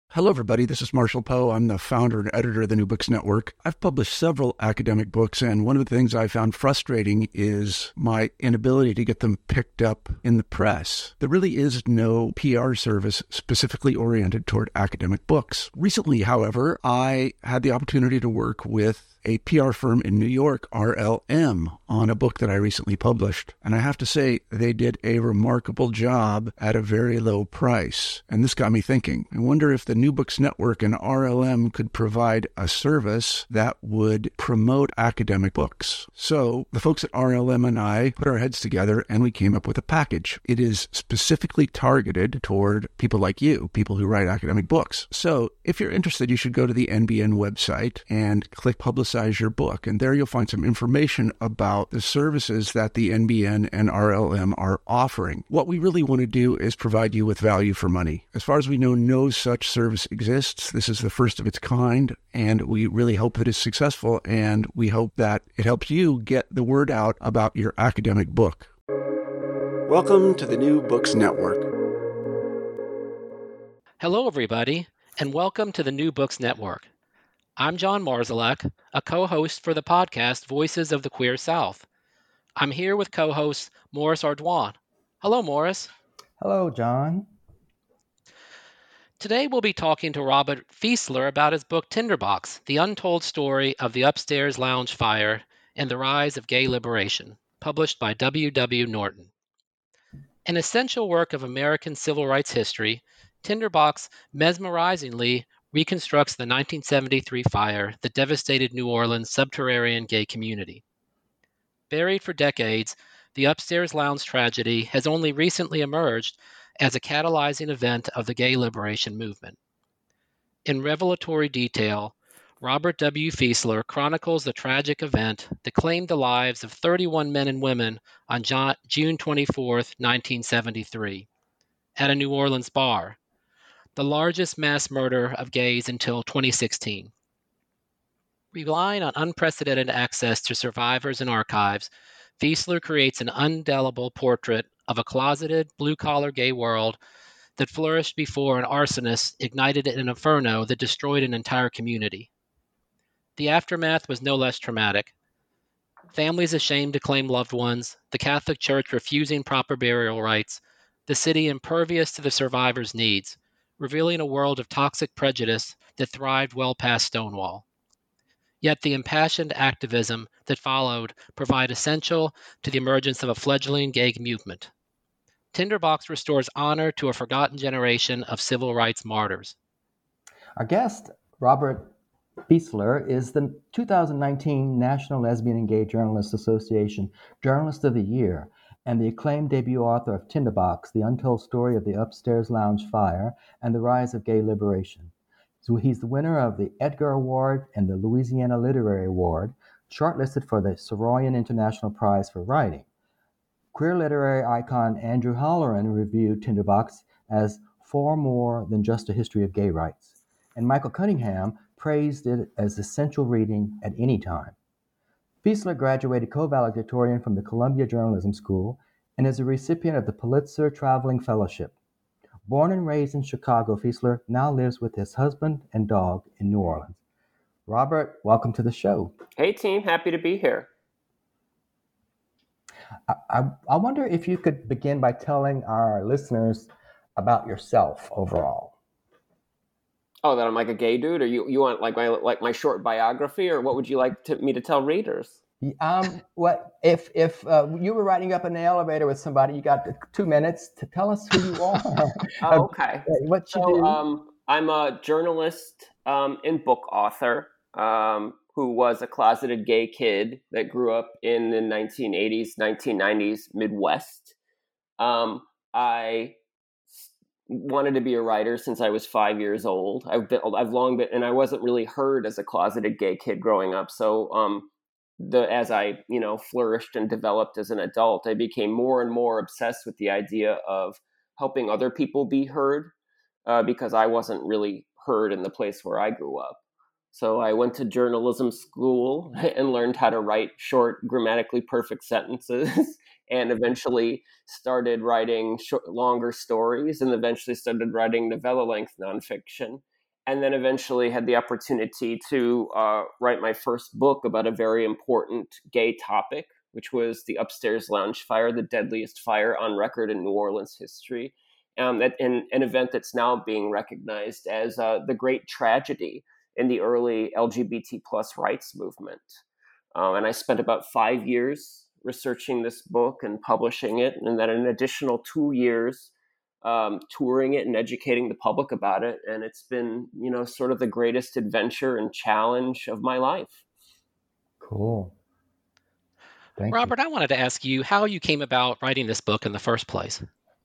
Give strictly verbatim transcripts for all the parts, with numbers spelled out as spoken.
Hello, everybody. This is Marshall Poe. I'm the founder and editor of the New Books Network. I've published several academic books, and one of the things I found frustrating is my inability to get them picked up in the press. There really is no P R service specifically oriented toward academic books. Recently, however, I had the opportunity to work with a P R firm in New York, R L M, on a book that I recently published. And I have to say, they did a remarkable job at a very low price. And this got me thinking. I wonder if the New Books Network and R L M could provide a service that would promote academic books. So the folks at R L M and I put our heads together and we came up with a package. It is specifically targeted toward people like you, people who write academic books. So if you're interested, you should go to the N B N website and click Publicize your book. And there you'll find some information about the services that the N B N and R L M are offering. What we really want to do is provide you with value for money. As far as we know, no such service exists. This is the first of its kind, and we really hope that it's successful, and we hope that it helps you get the word out about your academic book. Welcome to the New Books Network. Hello, everybody, and welcome to the New Books Network. I'm John Marszalek, a co-host for the podcast Voices of the Queer South. I'm here with co-host Morris Ardoin. Hello, Morris. Hello, John. Today we'll be talking to Robert Fieseler about his book Tinderbox, The Untold Story of the Upstairs Lounge Fire and the Rise of Gay Liberation, published by W W. Norton. An essential work of American civil rights history, Tinderbox mesmerizingly reconstructs the nineteen seventy-three fire that devastated New Orleans' subterranean gay community. Buried for decades, the Upstairs Lounge tragedy has only recently emerged as a catalyzing event of the gay liberation movement. In revelatory detail, Robert W. Fieseler chronicles the tragic event that claimed the lives of thirty-one men and women on June twenty-fourth, nineteen seventy-three, at a New Orleans bar, the largest mass murder of gays until twenty sixteen. Relying on unprecedented access to survivors and archives, Fieseler creates an indelible portrait of a closeted, blue-collar gay world that flourished before an arsonist ignited an inferno that destroyed an entire community. The aftermath was no less traumatic. Families ashamed to claim loved ones, the Catholic Church refusing proper burial rites, the city impervious to the survivors' needs, revealing a world of toxic prejudice that thrived well past Stonewall. Yet the impassioned activism that followed provide essential to the emergence of a fledgling gay movement. Tinderbox restores honor to a forgotten generation of civil rights martyrs. Our guest, Robert Fieseler, is the two thousand nineteen National Lesbian and Gay Journalists Association Journalist of the Year and the acclaimed debut author of Tinderbox, The Untold Story of the Upstairs Lounge Fire and the Rise of Gay Liberation. So he's the winner of the Edgar Award and the Louisiana Literary Award, shortlisted for the Soroyan International Prize for Writing. Queer literary icon Andrew Halloran reviewed Tinderbox as far more than just a history of gay rights, and Michael Cunningham praised it as essential reading at any time. Fieseler graduated co-valedictorian from the Columbia Journalism School and is a recipient of the Pulitzer Traveling Fellowship. Born and raised in Chicago, Fieseler now lives with his husband and dog in New Orleans. Robert, welcome to the show. Hey, team. Happy to be here. I, I, I wonder if you could begin by telling our listeners about yourself overall. Oh, that I'm like a gay dude, or you, you want like my like my short biography, or what would you like to, me to tell readers? Um, what if if uh, you were riding up in the elevator with somebody, you got two minutes to tell us who you are. Oh, okay. What you so, do? Um, I'm a journalist um, and book author um, who was a closeted gay kid that grew up in the nineteen eighties, nineteen nineties Midwest. Um, I wanted to be a writer since I was five years old. I've been, I've long been, and I wasn't really heard as a closeted gay kid growing up. So, um, the as I you know flourished and developed as an adult, I became more and more obsessed with the idea of helping other people be heard, uh, because I wasn't really heard in the place where I grew up. So I went to journalism school and learned how to write short, grammatically perfect sentences, and eventually started writing short, longer stories, and eventually started writing novella-length nonfiction. and then eventually had the opportunity to uh, write my first book about a very important gay topic, which was the Upstairs Lounge Fire, the deadliest fire on record in New Orleans history, um, that, in, an event that's now being recognized as uh, the great tragedy in the early L G B T plus rights movement. Um, and I spent about five years researching this book and publishing it, and then an additional two years um, touring it and educating the public about it. And it's been, you know, sort of the greatest adventure and challenge of my life. Cool. Thank Robert, you. I wanted to ask you how you came about writing this book in the first place.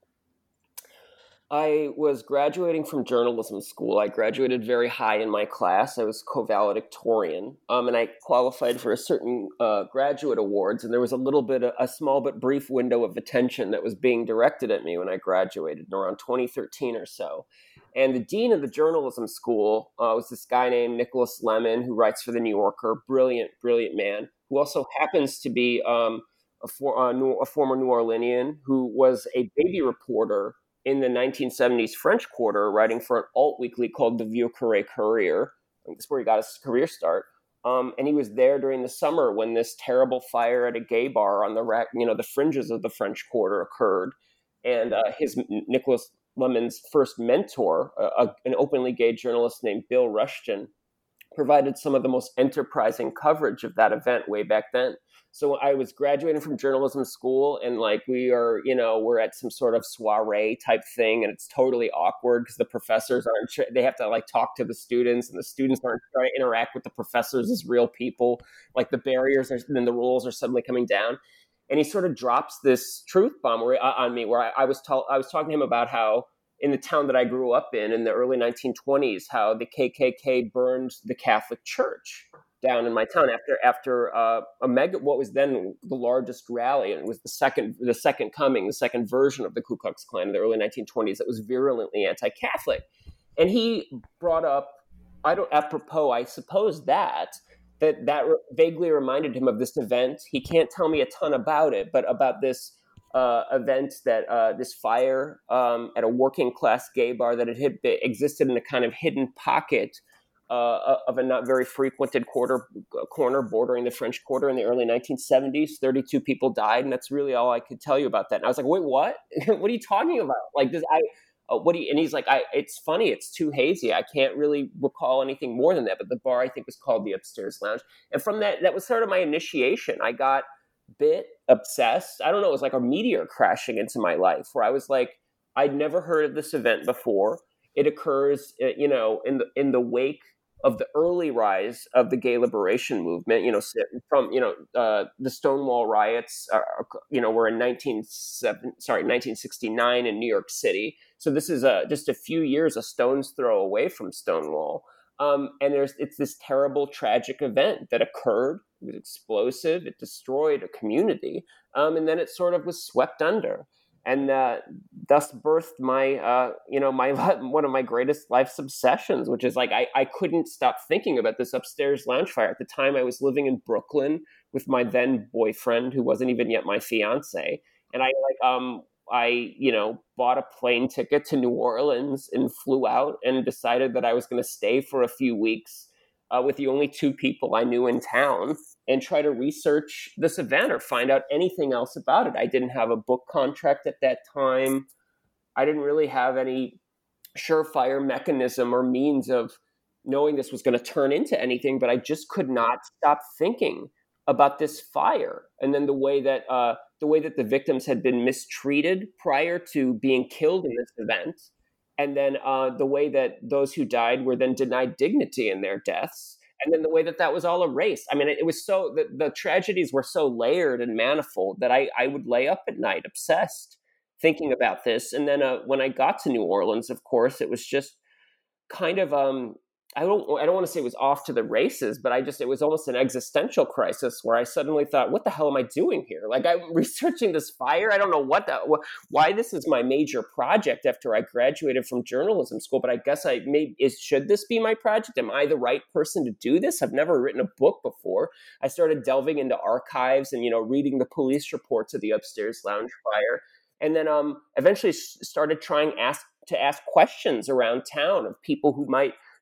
I was graduating from journalism school. I graduated very high in my class. I was co-valedictorian, um, and I qualified for a certain uh, graduate awards. And there was a little bit, a, a small but brief window of attention that was being directed at me when I graduated, around twenty thirteen or so. And the dean of the journalism school uh, was this guy named Nicholas Lemon, who writes for the New Yorker. Brilliant, brilliant man, who also happens to be um, a, for, uh, New, a former New Orleanian who was a baby reporter in the nineteen seventies French Quarter, writing for an alt weekly called the Vieux Carré Courier. That's where he got his career start. Um, and he was there during the summer when this terrible fire at a gay bar on the rack, you know, the fringes of the French Quarter occurred. And uh, his Nicholas Lemon's first mentor, uh, an openly gay journalist named Bill Rushton, provided some of the most enterprising coverage of that event way back then. So I was graduating from journalism school, and like we are, you know, we're at some sort of soiree type thing, and it's totally awkward because the professors aren't, they have to like talk to the students, and the students aren't trying to interact with the professors as real people. Like the barriers are, and then the rules are suddenly coming down. And he sort of drops this truth bomb where, uh, on me, where I, I was ta- I was talking to him about how in the town that I grew up in, in the early nineteen twenties, how the K K K burned the Catholic Church down in my town after after uh, a mega, what was then the largest rally, and it was the second the second coming, the second version of the Ku Klux Klan in the early nineteen twenties that was virulently anti-Catholic. And he brought up, I don't apropos, I suppose that that that re- vaguely reminded him of this event. He can't tell me a ton about it, but about this uh, event that uh, this fire um, at a working class gay bar that had hit, existed in a kind of hidden pocket Uh, of a not very frequented quarter corner bordering the French Quarter in the early nineteen seventies. thirty-two people died, and that's really all I could tell you about that. And I was like, "Wait, what? What are you talking about? Like, this? I uh, what do you?" And he's like, "I. It's funny. It's too hazy. I can't really recall anything more than that." But the bar, I think, was called the Upstairs Lounge, and from that, that was sort of my initiation. I got bit obsessed. I don't know. It was like a meteor crashing into my life, where I was like, I'd never heard of this event before. It occurs, you know, in the in the wake of the early rise of the gay liberation movement, you know, from, you know, uh, the Stonewall riots, are, you know, were in nineteen seven, sorry, nineteen sixty-nine in New York City. So this is a, just a few years, a stone's throw away from Stonewall. Um, and there's, it's this terrible, tragic event that occurred. It was explosive. It destroyed a community. Um, and then it sort of was swept under. And uh, thus birthed my, uh, you know, my one of my greatest life's obsessions, which is like I, I couldn't stop thinking about this Upstairs Lounge Fire. At the time, I was living in Brooklyn with my then boyfriend, who wasn't even yet my fiance, and I like um I you know bought a plane ticket to New Orleans and flew out and decided that I was going to stay for a few weeks uh, with the only two people I knew in town, and try to research this event or find out anything else about it. I didn't have a book contract at that time. I didn't really have any surefire mechanism or means of knowing this was going to turn into anything, but I just could not stop thinking about this fire. And then the way that uh, the way that the victims had been mistreated prior to being killed in this event. And then uh, the way that those who died were then denied dignity in their deaths. And then the way that that was all erased. I mean, it, it was so, the, the tragedies were so layered and manifold that I, I would lay up at night obsessed thinking about this. And then uh, when I got to New Orleans, of course, it was just kind of, um, I don't, I don't want to say it was off to the races, but I just, it was almost an existential crisis where I suddenly thought, what the hell am I doing here? Like, I'm researching this fire. I don't know what that, why this is my major project after I graduated from journalism school, but I guess I may, is, should this be my project? Am I the right person to do this? I've never written a book before. I started delving into archives and, you know, reading the police reports of the Upstairs Lounge Fire. And then um, eventually started trying ask, to ask questions around town of people who might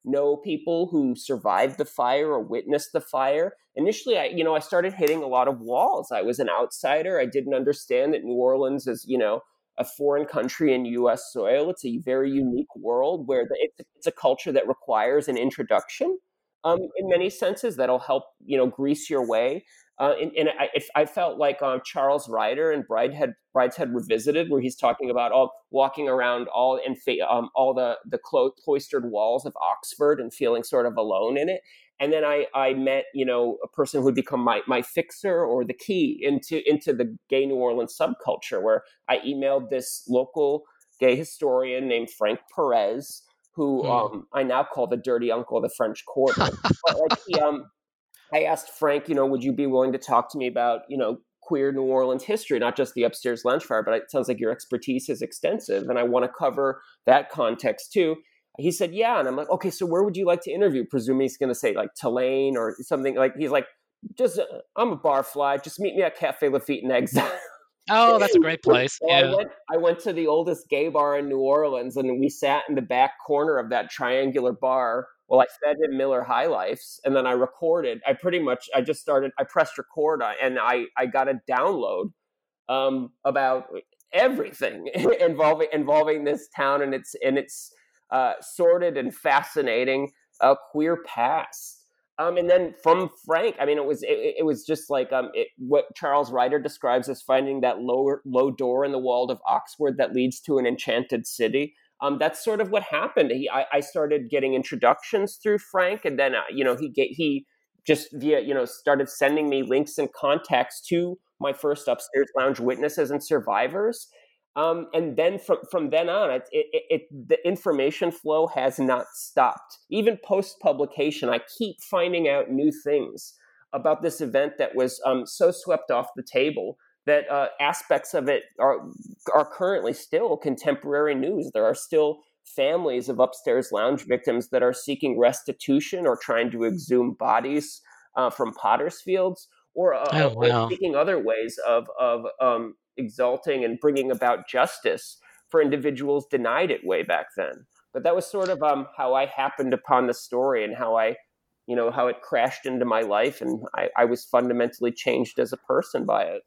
know people who survived the fire or witnessed the fire. Initially, I, you know, I started hitting a lot of walls. I was an outsider. I didn't understand that New Orleans is, you know, a foreign country in U S soil. It's a very unique world where the, it's, it's a culture that requires an introduction um, in many senses that'll help, you know, grease your way. Uh, and and I, if I felt like um, Charles Ryder in Brideshead, Brideshead Revisited, where he's talking about all walking around all and um, all the the clo- cloistered walls of Oxford and feeling sort of alone in it. And then I, I met, you know, a person who would become my, my fixer or the key into into the gay New Orleans subculture, where I emailed this local gay historian named Frank Perez, who hmm. um, I now call the dirty uncle of the French Quarter. But like he um. I asked Frank, you know, would you be willing to talk to me about, you know, queer New Orleans history, not just the Upstairs Lounge Fire, but it sounds like your expertise is extensive and I want to cover that context too. He said, yeah. And I'm like, okay, so where would you like to interview? Presuming he's going to say like Tulane or something like, he's like, just, uh, I'm a barfly. Just meet me at Cafe Lafitte in Exile. Oh, that's a great place. So yeah. I went, I went to the oldest gay bar in New Orleans and we sat in the back corner of that triangular bar. Well, I fed him Miller High Lifes and then I recorded. I pretty much, I just started, I pressed record and I, I got a download um, about everything involving involving this town and its and its uh, sordid and fascinating uh, queer past. Um, and then from Frank, I mean, it was it, it was just like um, it, what Charles Ryder describes as finding that lower low door in the wall of Oxford that leads to an enchanted city. Um, that's sort of what happened. He, I, I started getting introductions through Frank, and then uh, you know he get, he just via you know started sending me links and contacts to my first Upstairs Lounge witnesses and survivors. Um, and then from from then on, it, it, it the information flow has not stopped. Even post publication, I keep finding out new things about this event that was um, so swept off the table that uh, aspects of it are are currently still contemporary news. There are still families of Upstairs Lounge victims that are seeking restitution or trying to exhume bodies uh, from Potter's Fields, or, uh, oh, wow. or seeking other ways of of um, exalting and bringing about justice for individuals denied it way back then. But that was sort of um, how I happened upon the story and how I, you know, how it crashed into my life, and I, I was fundamentally changed as a person by it.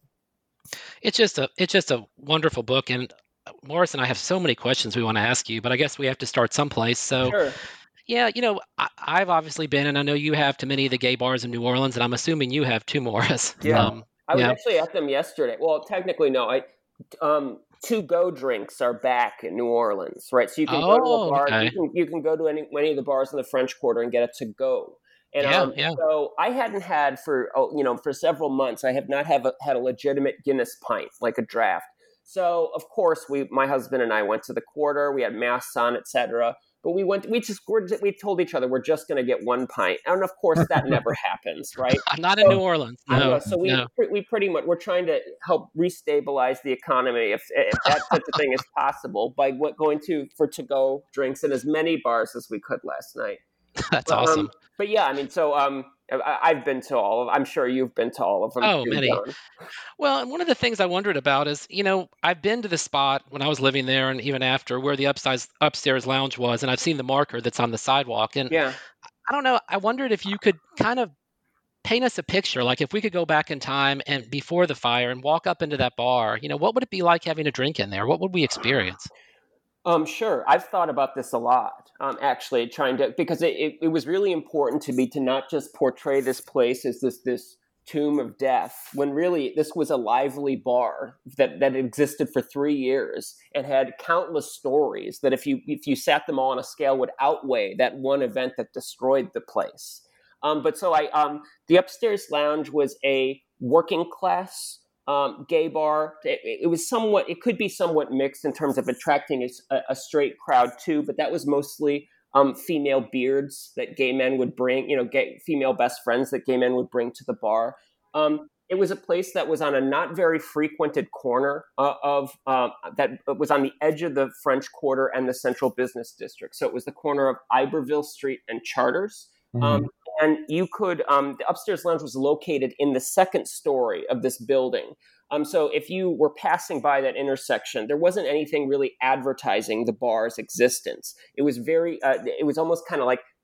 It's just a it's just a wonderful book, and Morris and I have so many questions we want to ask you, but I guess we have to start someplace. So, sure. yeah, you know, I, I've obviously been, and I know you have, to many of the gay bars in New Orleans, and I'm assuming you have too, Morris. Yeah, um, I was yeah. actually at them yesterday. Well, technically, no. I um, to-go drinks are back in New Orleans, right? So you can oh, go to a bar. Okay. You can you can go to any any of the bars in the French Quarter and get it to go. And yeah, um, yeah. so I hadn't had for, oh, you know, for several months, I have not have a, had a legitimate Guinness pint, like a draft. So, of course, we, my husband and I went to the Quarter. We had masks on, et cetera. But we went, we just, we're, we told each other, we're just going to get one pint. And of course, that never happens, right? Not so, in New Orleans. No, know, so we, no. we pretty much, we're trying to help restabilize the economy, if, if that such a thing is possible, by going to, for to-go drinks in as many bars as we could last night. That's but, awesome. Um, but yeah, I mean, so um, I, I've been to all of. I'm sure you've been to all of them. Oh, too, many. John. Well, and one of the things I wondered about is, you know, I've been to the spot when I was living there, and even after, where the upstairs upstairs lounge was, and I've seen the marker that's on the sidewalk. And yeah, I don't know. I wondered if you could kind of paint us a picture, like if we could go back in time and before the fire and walk up into that bar. You know, what would it be like having a drink in there? What would we experience? Um, sure. I've thought about this a lot, um, actually, trying to, because it, it, it was really important to me to not just portray this place as this this tomb of death, when really this was a lively bar that, that existed for three years and had countless stories that if you if you sat them all on a scale would outweigh that one event that destroyed the place. Um, but so I, um, the Upstairs Lounge was a working class Um, gay bar. It, it was somewhat, it could be somewhat mixed in terms of attracting a, a straight crowd too, but that was mostly um, female beards that gay men would bring, you know, gay, female best friends that gay men would bring to the bar. Um, it was a place that was on a not very frequented corner uh, of, uh, that was on the edge of the French Quarter and the Central Business District. So it was the corner of Iberville Street and Charters. Mm-hmm. Um, And you could, um, the Upstairs Lounge was located in the second story of this building. Um, so if you were passing by that intersection, there wasn't anything really advertising the bar's existence. It was very, uh, it was almost kind of like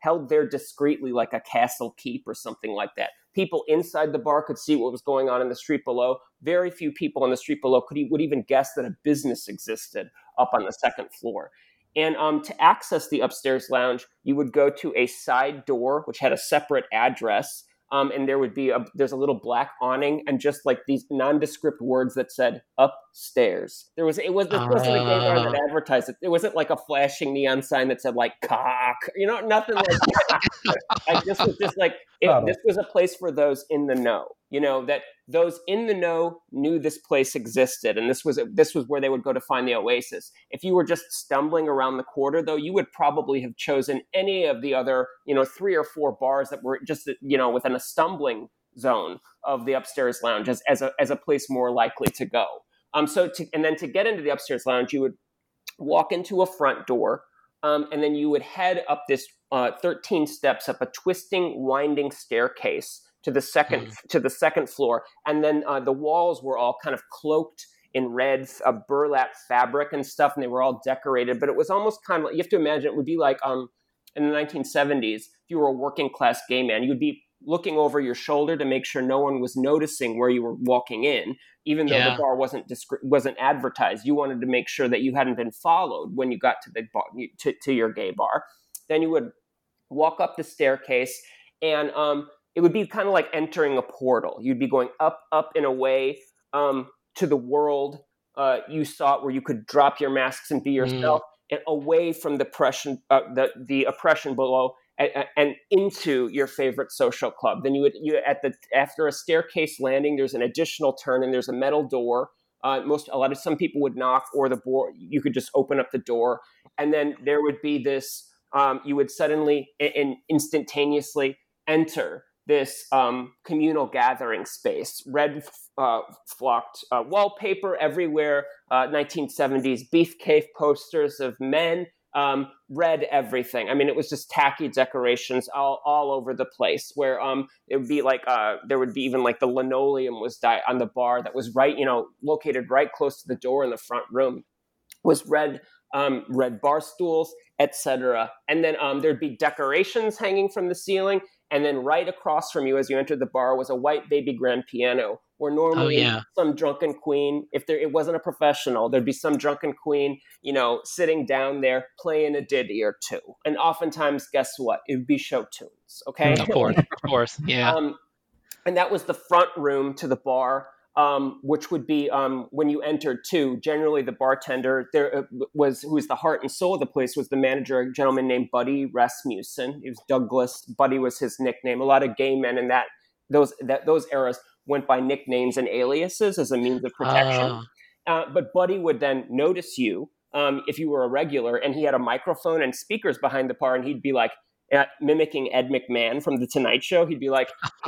held there discreetly like a castle keep or something like that. People inside the bar could see what was going on in the street below. Very few people on the street below could would even guess that a business existed up on the second floor. And um, to access the upstairs lounge, you would go to a side door, which had a separate address. Um, and there would be a, there's a little black awning and just like these nondescript words that said upstairs. There was, it was, this wasn't a gay bar that advertised it. It wasn't like a flashing neon sign that said like cock, you know, nothing like that. Like, this was just like, it, this was a place for those in the know, you know, that those in the know knew this place existed. And this was, this was where they would go to find the oasis. If you were just stumbling around the corner though, you would probably have chosen any of the other, you know, three or four bars that were just, you know, within a stumbling zone of the upstairs lounge as, as a, as a place more likely to go. Um, so to, and then to get into the upstairs lounge, you would walk into a front door. Um, and then you would head up this uh, thirteen steps up a twisting, winding staircase to the second mm. to the second floor, and then uh, the walls were all kind of cloaked in red uh, burlap fabric and stuff, and they were all decorated. But it was almost kind of like, you have to imagine it would be like um, in the nineteen seventies, if you were a working class gay man, you'd be looking over your shoulder to make sure no one was noticing where you were walking in, even though yeah. the bar wasn't discre- wasn't advertised. You wanted to make sure that you hadn't been followed when you got to the bar, to, to your gay bar. Then you would walk up the staircase, and um, it would be kind of like entering a portal. You'd be going up, up and away um, to the world uh, you saw, where you could drop your masks and be yourself, mm. and away from the oppression, uh, the the oppression below. And, and into your favorite social club. Then you would you at the after a staircase landing, there's an additional turn and there's a metal door. Uh, most a lot of some people would knock, or the board you could just open up the door, and then there would be this. Um, you would suddenly and instantaneously enter this um, communal gathering space. Red uh, flocked uh, wallpaper everywhere. Uh, nineteen seventies beefcake posters of men. Um, red everything. I mean, it was just tacky decorations all, all over the place, where um, it would be like, uh, there would be even like the linoleum was di- on the bar that was right, you know, located right close to the door in the front room, was red, um, red bar stools, et cetera. And then um, there'd be decorations hanging from the ceiling. And then right across from you as you entered the bar was a white baby grand piano, where normally oh, yeah. some drunken queen, if there it wasn't a professional, there'd be some drunken queen, you know, sitting down there playing a ditty or two. And oftentimes, guess what? It would be show tunes, okay? Of course, of course, yeah. Um, and that was the front room to the bar, um, which would be um, when you entered too. Generally, the bartender there was, who was the heart and soul of the place, was the manager, a gentleman named Buddy Rasmussen. He was Douglas. Buddy was his nickname. A lot of gay men in that those that those eras went by nicknames and aliases as a means of protection. Uh. Uh, but Buddy would then notice you um, if you were a regular, and he had a microphone and speakers behind the bar, and he'd be like, uh, mimicking Ed McMahon from The Tonight Show, he'd be like,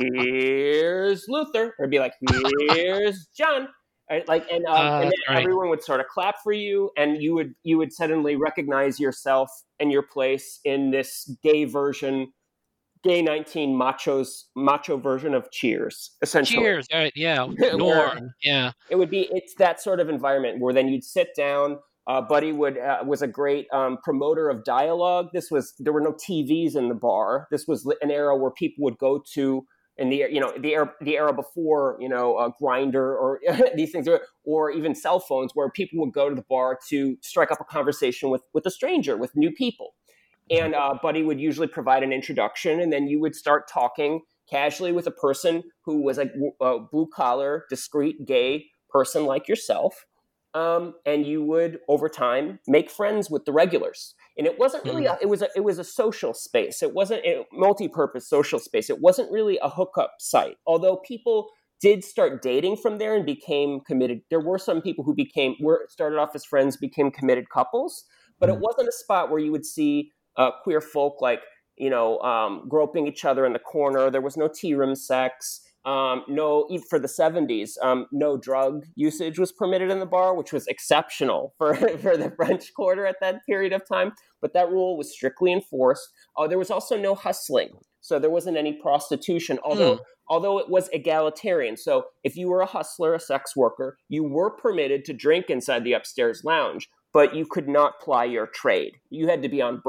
here's Luther, or he'd be like, here's John. Right? Like, and, um, uh, and then right. everyone would sort of clap for you, and you would you would suddenly recognize yourself and your place in this gay version, gay nineteen machos, macho version of Cheers, essentially. Cheers, right? Yeah, Norm, yeah. It would be it's that sort of environment where then you'd sit down. Uh, Buddy would uh, was a great um, promoter of dialogue. This was there were no T Vs in the bar. This was an era where people would go to. In the you know the era the era before you know uh, Grindr or these things, or, or even cell phones, where people would go to the bar to strike up a conversation with with a stranger, with new people, and uh, Buddy would usually provide an introduction, and then you would start talking casually with a person who was a, a blue collar, discreet, gay person like yourself, um, and you would over time make friends with the regulars. And it wasn't really, a, it was a, it was a social space. It wasn't a multi-purpose social space. It wasn't really a hookup site. Although people did start dating from there and became committed. There were some people who became, were started off as friends, became committed couples. But it wasn't a spot where you would see uh, queer folk like, you know, um, groping each other in the corner. There was no tea room sex. Um, no, even for the seventies, um, no drug usage was permitted in the bar, which was exceptional for, for the French Quarter at that period of time. But that rule was strictly enforced. Uh, there was also no hustling. So there wasn't any prostitution, although, mm. although it was egalitarian. So if you were a hustler, a sex worker, you were permitted to drink inside the upstairs lounge, but you could not ply your trade. You had to be on break.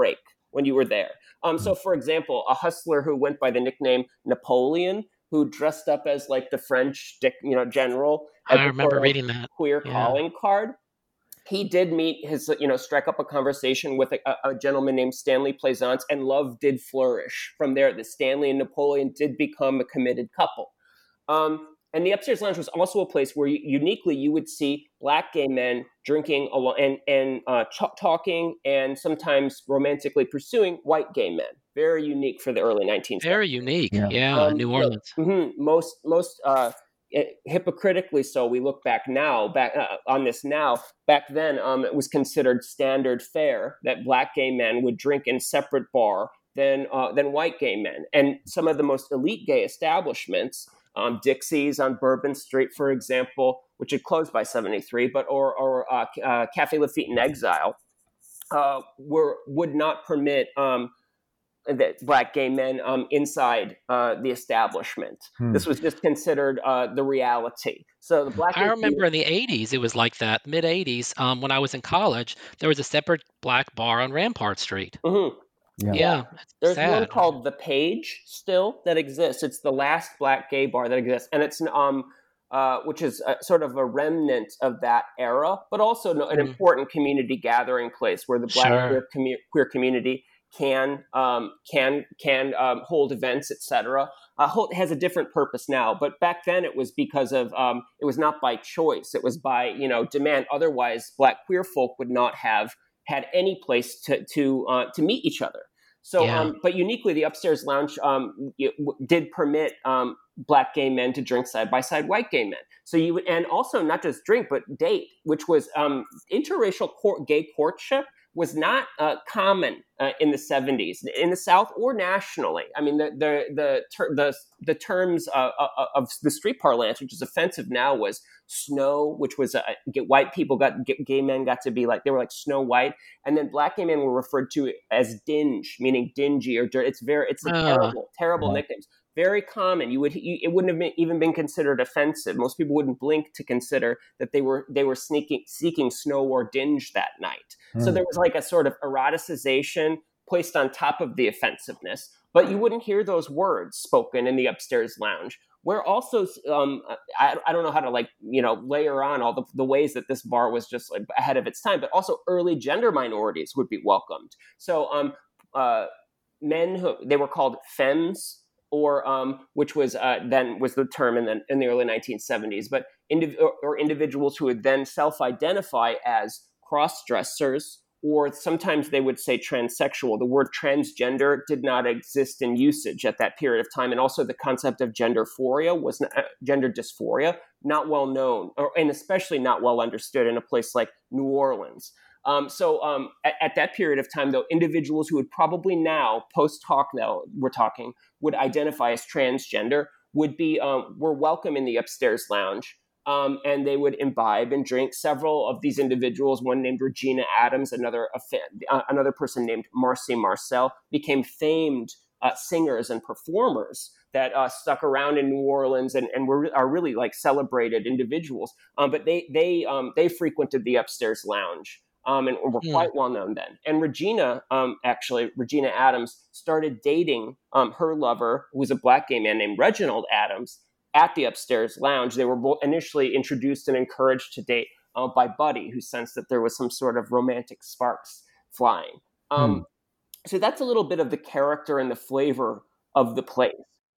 when you were there. Um, so, for example, a hustler who went by the nickname Napoleon, who dressed up as like the French, you know, general, as I a remember sort of reading that. queer Yeah. calling card. He did meet his, you know, strike up a conversation with a, a gentleman named Stanley Plaisance, and love did flourish from there. The Stanley and Napoleon did become a committed couple. Um, and the Upstairs Lounge was also a place where you, uniquely you would see Black gay men drinking along and, and uh, ch- talking and sometimes romantically pursuing white gay men. Very unique for the early nineteenth century. Very unique. Yeah. Yeah, Um, New so- Orleans. mhm, most most uh, eh, hypocritically so. We look back now, back uh, on this now. Back then, um, it was considered standard fare that Black gay men would drink in separate bar than uh, than white gay men. And some of the most elite gay establishments, um, Dixie's on Bourbon Street, for example, which had closed by seventy-three, but or or uh, uh, Cafe Lafitte in Exile, uh, were would not permit um, that Black gay men um, inside uh, the establishment. Hmm. This was just considered uh, the reality. So the Black. I remember in the eighties, it was like that, mid eighties, um, when I was in college, there was a separate Black bar on Rampart Street. Mm-hmm. Yeah. Yeah, it's There's sad. one called The Page still that exists. It's the last Black gay bar that exists, and it's um, uh, which is a, sort of a remnant of that era, but also no- an Mm. important community gathering place where the Black Sure. queer, commu- queer community can um, can can um, hold events, et cetera. Uh, hold, has a different purpose now, but back then it was because of um, it was not by choice; it was by you know demand. Otherwise, Black queer folk would not have had any place to to uh, to meet each other. So, Yeah. um, but uniquely, the Upstairs Lounge um, it w- did permit um, Black gay men to drink side by side white gay men. So you would, and also not just drink, but date, which was um, interracial court, gay courtship was not uh, common uh, in the seventies in the South or nationally. I mean, the the the ter- the, the terms uh, uh, of the street parlance, which is offensive now, was snow, which was uh, get white people got get, gay men got to be like they were like Snow White, and then Black gay men were referred to as dinge, meaning dingy or dirt. It's very it's a Ah. terrible terrible Wow. nicknames. Very common. You would you, it wouldn't have been, even been considered offensive. Most people wouldn't blink to consider that they were they were sneaking seeking snow or dinge that night. So Hmm. there was like a sort of eroticization placed on top of the offensiveness. But you wouldn't hear those words spoken in the Upstairs Lounge. Where also, um, I, I don't know how to like you know layer on all the, the ways that this bar was just like ahead of its time. But also early gender minorities would be welcomed. So um, uh, men who they were called femmes. Or um, which was uh, then was the term in the in the early nineteen seventies, but indiv- or, or individuals who would then self-identify as cross-dressers, or sometimes they would say transsexual. The word transgender did not exist in usage at that period of time, and also the concept of genderphoria was not, uh, gender dysphoria not well known, or, and especially not well understood in a place like New Orleans. Um, so um, at, at that period of time, though, individuals who would probably now, post-talk now, we're talking, would identify as transgender would be um, were welcome in the Upstairs Lounge, um, and they would imbibe and drink. Several of these individuals, one named Regina Adams, another a fa- uh, another person named Marcy Marcel, became famed uh, singers and performers that uh, stuck around in New Orleans and, and were are really like celebrated individuals. Um, but they they um, they frequented the Upstairs Lounge. Um, and were Hmm. quite well known then. And Regina, um, actually, Regina Adams started dating um, her lover, who was a Black gay man named Reginald Adams, at the Upstairs Lounge. They were both initially introduced and encouraged to date uh, by Buddy, who sensed that there was some sort of romantic sparks flying. Um, Hmm. So that's a little bit of the character and the flavor of the place.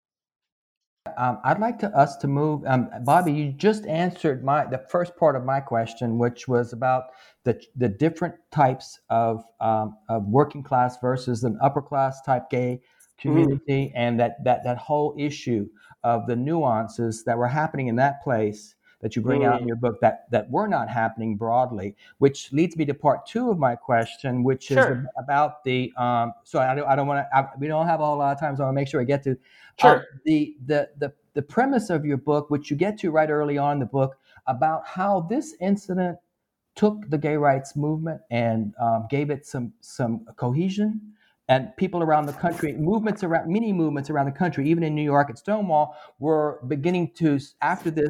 Um, I'd like to us to move. Um, Bobby, you just answered my the first part of my question, which was about the the different types of um, of working class versus an upper class type gay community, and that that that whole issue of the nuances that were happening in that place that you bring out in your book that that were not happening broadly. Which leads me to part two of my question, which is Sure. about the. Um, so I don't I don't want to. We don't have a whole lot of time, so I want to make sure I get to. Sure. Um, the, the the the premise of your book, which you get to right early on in the book, about how this incident took the gay rights movement and um, gave it some some cohesion, and people around the country, movements around, many movements around the country, even in New York at Stonewall, were beginning to, after this,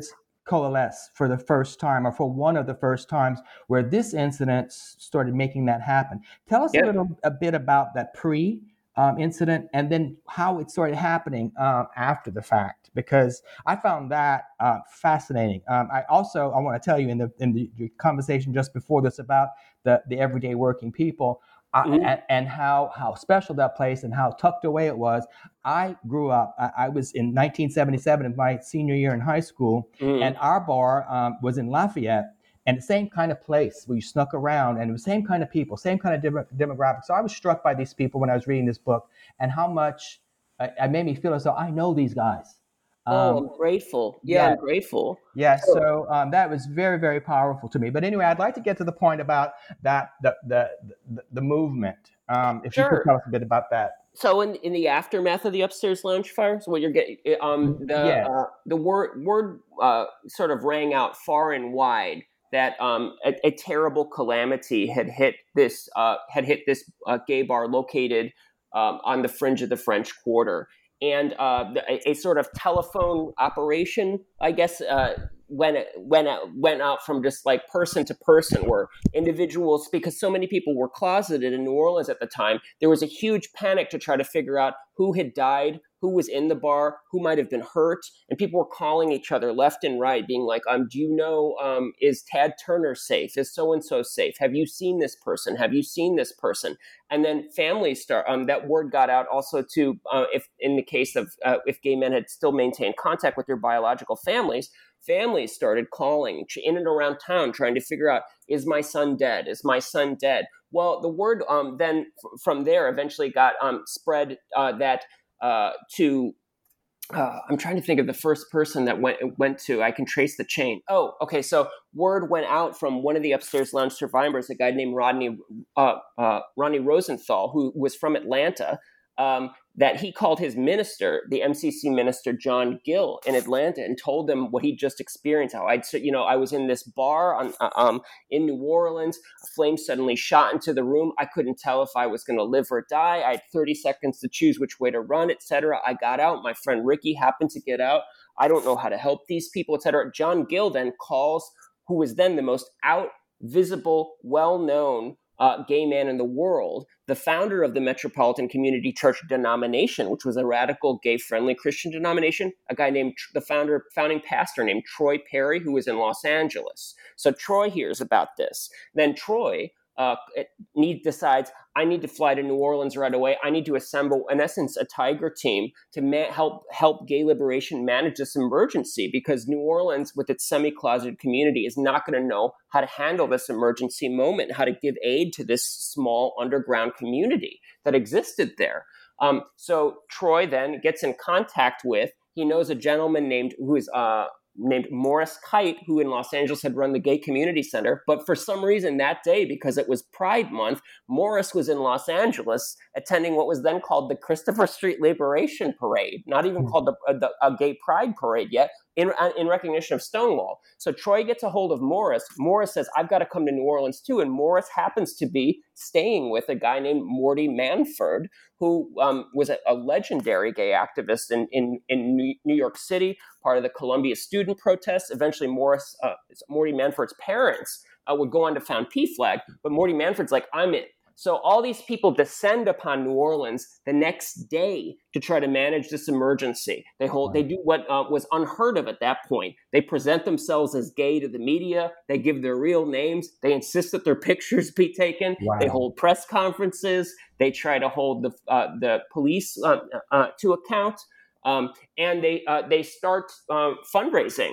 coalesce for the first time, or for one of the first times where this incident started making that happen. Tell us yeah. a little a bit about that pre um, incident, and then how it started happening uh, after the fact, because I found that uh, fascinating. Um, I also I want to tell you in the in the, the conversation just before this about the the everyday working people. Mm-hmm. I, and, and how how special that place and how tucked away it was. I grew up. I, I was in nineteen seventy-seven, in my senior year in high school, Mm-hmm. and our bar um, was in Lafayette, and the same kind of place where you snuck around, and the same kind of people, same kind of dem- demographics. So I was struck by these people when I was reading this book, and how much uh, it made me feel as though I know these guys. Oh, Um, I'm grateful. Yeah, yeah. I'm grateful. Yeah, so um, that was very, very powerful to me. But anyway, I'd like to get to the point about that, the the the, the movement. Um, if you Sure. could tell us a bit about that. So in, in the aftermath of the upstairs lounge fire, so what you're getting, um, the Yes. uh, the word word uh, sort of rang out far and wide that um, a, a terrible calamity had hit this uh, had hit this uh, gay bar located um, on the fringe of the French Quarter, and uh, a, a sort of telephone operation, I guess. Uh, When it went out, went out from just like person to person, where individuals, because so many people were closeted in New Orleans at the time, there was a huge panic to try to figure out who had died, who was in the bar, who might have been hurt, and people were calling each other left and right, being like, um, do you know, um, is Tad Turner safe? Is so-and-so safe? Have you seen this person? Have you seen this person? And then families start, um, that word got out also to, uh, if in the case of, uh, if gay men had still maintained contact with their biological families, families started calling in and around town, trying to figure out, is my son dead? Is my son dead? Well, the word um, then f- from there eventually got um, spread uh, that uh, to, uh, I'm trying to think of the first person that went went to, I can trace the chain. Oh, okay. So word went out from one of the upstairs lounge survivors, a guy named Rodney, uh, uh, Ronnie Rosenthal, who was from Atlanta, Um, that he called his minister, the M C C minister, John Gill, in Atlanta, and told them what he'd just experienced. How I'd, you know, I was in this bar on, uh, um, in New Orleans. A flame suddenly shot into the room. I couldn't tell if I was going to live or die. I had thirty seconds to choose which way to run, et cetera. I got out. My friend Ricky happened to get out. I don't know how to help these people, et cetera. John Gill then calls, who was then the most out, visible, well-known Uh, gay man in the world, the founder of the Metropolitan Community Church denomination, which was a radical, gay-friendly Christian denomination, a guy named, the founder, founding pastor named Troy Perry, who was in Los Angeles. So Troy hears about this. Then Troy uh, need, decides, I need to fly to New Orleans right away. I need to assemble, in essence, a tiger team to ma- help help gay liberation manage this emergency, because New Orleans, with its semi-closeted community, is not going to know how to handle this emergency moment, how to give aid to this small underground community that existed there. Um, so Troy then gets in contact with, he knows a gentleman named, who is uh, named Morris Kite, who in Los Angeles had run the Gay Community Center. But for some reason that day, because it was Pride Month, Morris was in Los Angeles attending what was then called the Christopher Street Liberation Parade, not even mm-hmm. called the, the, a Gay Pride Parade yet, in, in recognition of Stonewall. So Troy gets a hold of Morris. Morris says, I've got to come to New Orleans too. And Morris happens to be staying with a guy named Morty Manford, who um, was a, a legendary gay activist in, in, in New York City, part of the Columbia student protests. Eventually, Morris, uh, Morty Manford's parents uh, would go on to found P FLAG, but Morty Manford's like, I'm in. So all these people descend upon New Orleans the next day to try to manage this emergency. They hold, they do what uh, was unheard of at that point. They present themselves as gay to the media. They give their real names. They insist that their pictures be taken. Wow. They hold press conferences. They try to hold the uh, the police uh, uh, to account, um, and they uh, they start uh, fundraising.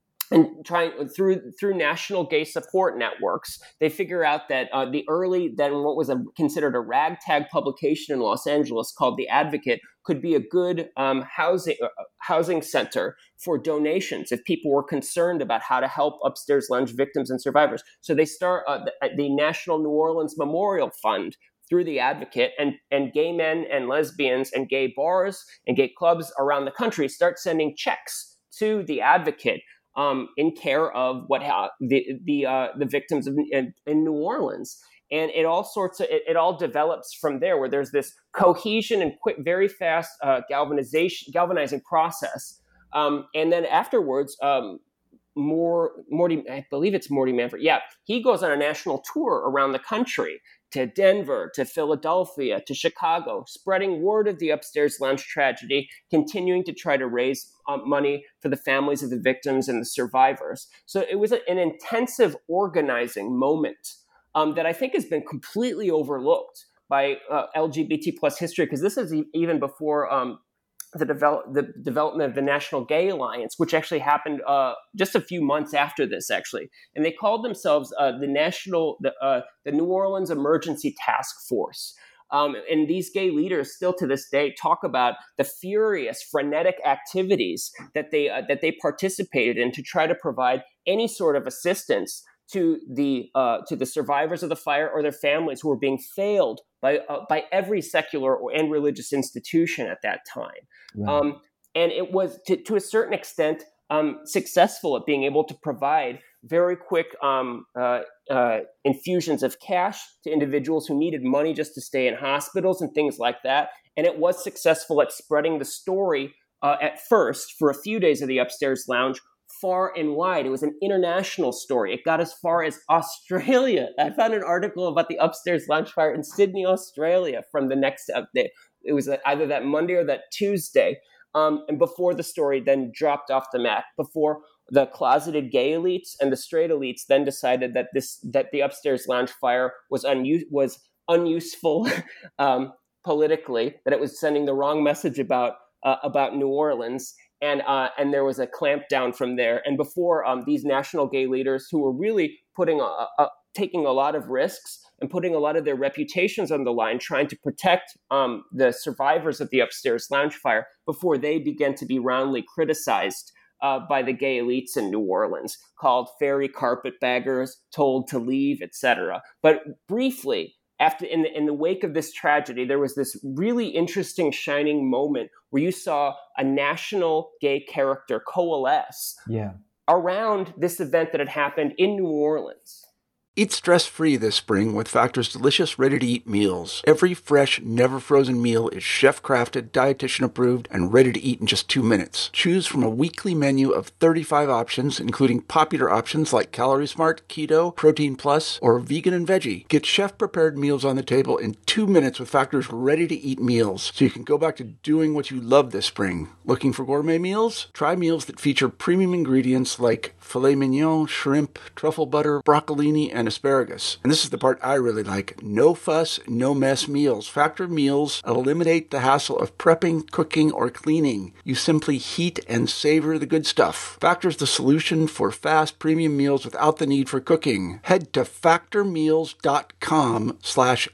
And trying through through national gay support networks, they figure out that uh, the early, then what was a, considered a ragtag publication in Los Angeles called The Advocate could be a good um, housing uh, housing center for donations if people were concerned about how to help upstairs lounge victims and survivors. So they start uh, the, the National New Orleans Memorial Fund through The Advocate, and, and gay men and lesbians and gay bars and gay clubs around the country start sending checks to The Advocate. Um, in care of what ha- the the uh, the victims of, in, in New Orleans, and it all sorts of it, it all develops from there, where there's this cohesion and quick, very fast uh, galvanization galvanizing process, um, and then afterwards, um, more Morty, I believe it's Morty Manfred. Yeah, he goes on a national tour around the country to Denver, to Philadelphia, to Chicago, spreading word of the Upstairs Lounge tragedy, continuing to try to raise uh, money for the families of the victims and the survivors. So it was a, an intensive organizing moment um, that I think has been completely overlooked by uh, L G B T plus history, because this is e- even before um, the, develop, the development of the National Gay Alliance, which actually happened uh, just a few months after this, actually. And they called themselves uh, the National, the, uh, the New Orleans Emergency Task Force. Um, and these gay leaders still to this day talk about the furious, frenetic activities that they uh, that they participated in to try to provide any sort of assistance to the uh, to the survivors of the fire or their families who were being failed by uh, by every secular or, and religious institution at that time. Yeah. Um, and it was, to, to a certain extent, um, successful at being able to provide very quick um, uh, uh, infusions of cash to individuals who needed money just to stay in hospitals and things like that. And it was successful at spreading the story uh, at first for a few days of the Upstairs Lounge far and wide. It was an international story. It got as far as Australia. I found an article about the Upstairs Lounge fire in Sydney, Australia from the next update. It was either that Monday or that Tuesday. Um, and before the story then dropped off the map, before the closeted gay elites and the straight elites then decided that this that the Upstairs Lounge fire was unus- was unuseful um, politically, that it was sending the wrong message about uh, about New Orleans, and uh, and there was a clampdown from there. And before um, these national gay leaders, who were really putting a, a, taking a lot of risks and putting a lot of their reputations on the line, trying to protect um, the survivors of the Upstairs Lounge fire, before they began to be roundly criticized Uh, by the gay elites in New Orleans, called fairy carpetbaggers, told to leave, et cetera. But briefly, after in the, in the wake of this tragedy, there was this really interesting shining moment where you saw a national gay character coalesce yeah. around this event that had happened in New Orleans. Eat stress-free this spring with Factor's delicious, ready-to-eat meals. Every fresh, never-frozen meal is chef-crafted, dietitian-approved, and ready to eat in just two minutes. Choose from a weekly menu of thirty-five options, including popular options like Calorie Smart, Keto, Protein Plus, or Vegan and Veggie. Get chef-prepared meals on the table in two minutes with Factor's ready-to-eat meals, so you can go back to doing what you love this spring. Looking for gourmet meals? Try meals that feature premium ingredients like filet mignon, shrimp, truffle butter, broccolini, and asparagus. And this is the part I really like. No fuss, no mess meals. Factor meals eliminate the hassle of prepping, cooking, or cleaning. You simply heat and savor the good stuff. Factor's the solution for fast premium meals without the need for cooking. Head to factormeals.com slash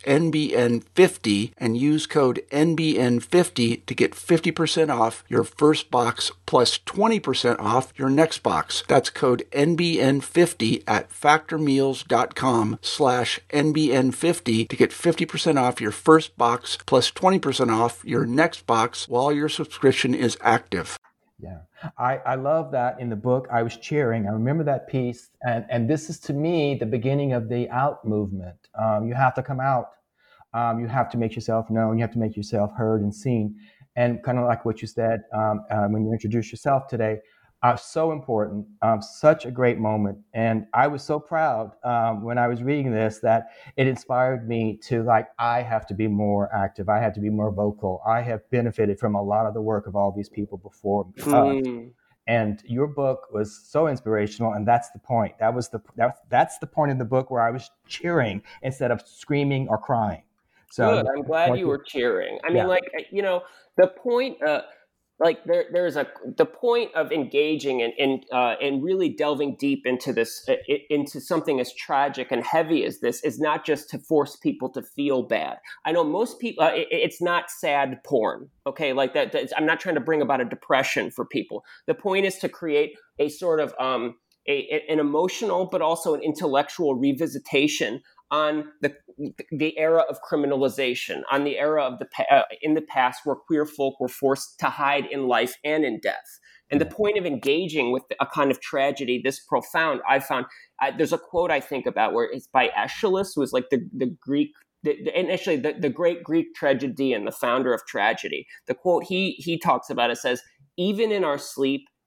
NBN50 and use code N B N fifty to get fifty percent off your first box plus twenty percent off your next box. That's code N B N fifty at factormeals.com com slash N B N fifty to get fifty percent off your first box plus twenty percent off your next box while your subscription is active. Yeah, I, I love that in the book. I was cheering. I remember that piece. And, and this is, to me, the beginning of the out movement. Um, you have to come out. Um, you have to make yourself known. You have to make yourself heard and seen. And kind of like what you said um, uh, when you introduced yourself today, Uh, so important, um, such a great moment. And I was so proud um, when I was reading this that it inspired me to, like, I have to be more active. I have to be more vocal. I have benefited from a lot of the work of all these people before me. Mm. And your book was so inspirational. And that's the point. That was the that, that's the point in the book where I was cheering instead of screaming or crying. So good. I'm glad you were cheering. I mean, yeah. like, you know, the point, uh, Like there, there's a the point of engaging and and, uh, and really delving deep into this uh, into something as tragic and heavy as this is not just to force people to feel bad. I know most people. Uh, it, it's not sad porn, okay? Like that. That's, I'm not trying to bring about a depression for people. The point is to create a sort of um, a, an emotional but also an intellectual revisitation on the the era of criminalization, on the era of the uh, in the past where queer folk were forced to hide in life and in death. And the point of engaging with a kind of tragedy this profound, I found, uh, there's a quote I think about where it's by Aeschylus, who was like the, the Greek, the, the, initially the, the great Greek tragedian, the founder of tragedy. The quote he he talks about, it says, "Even in our sleep,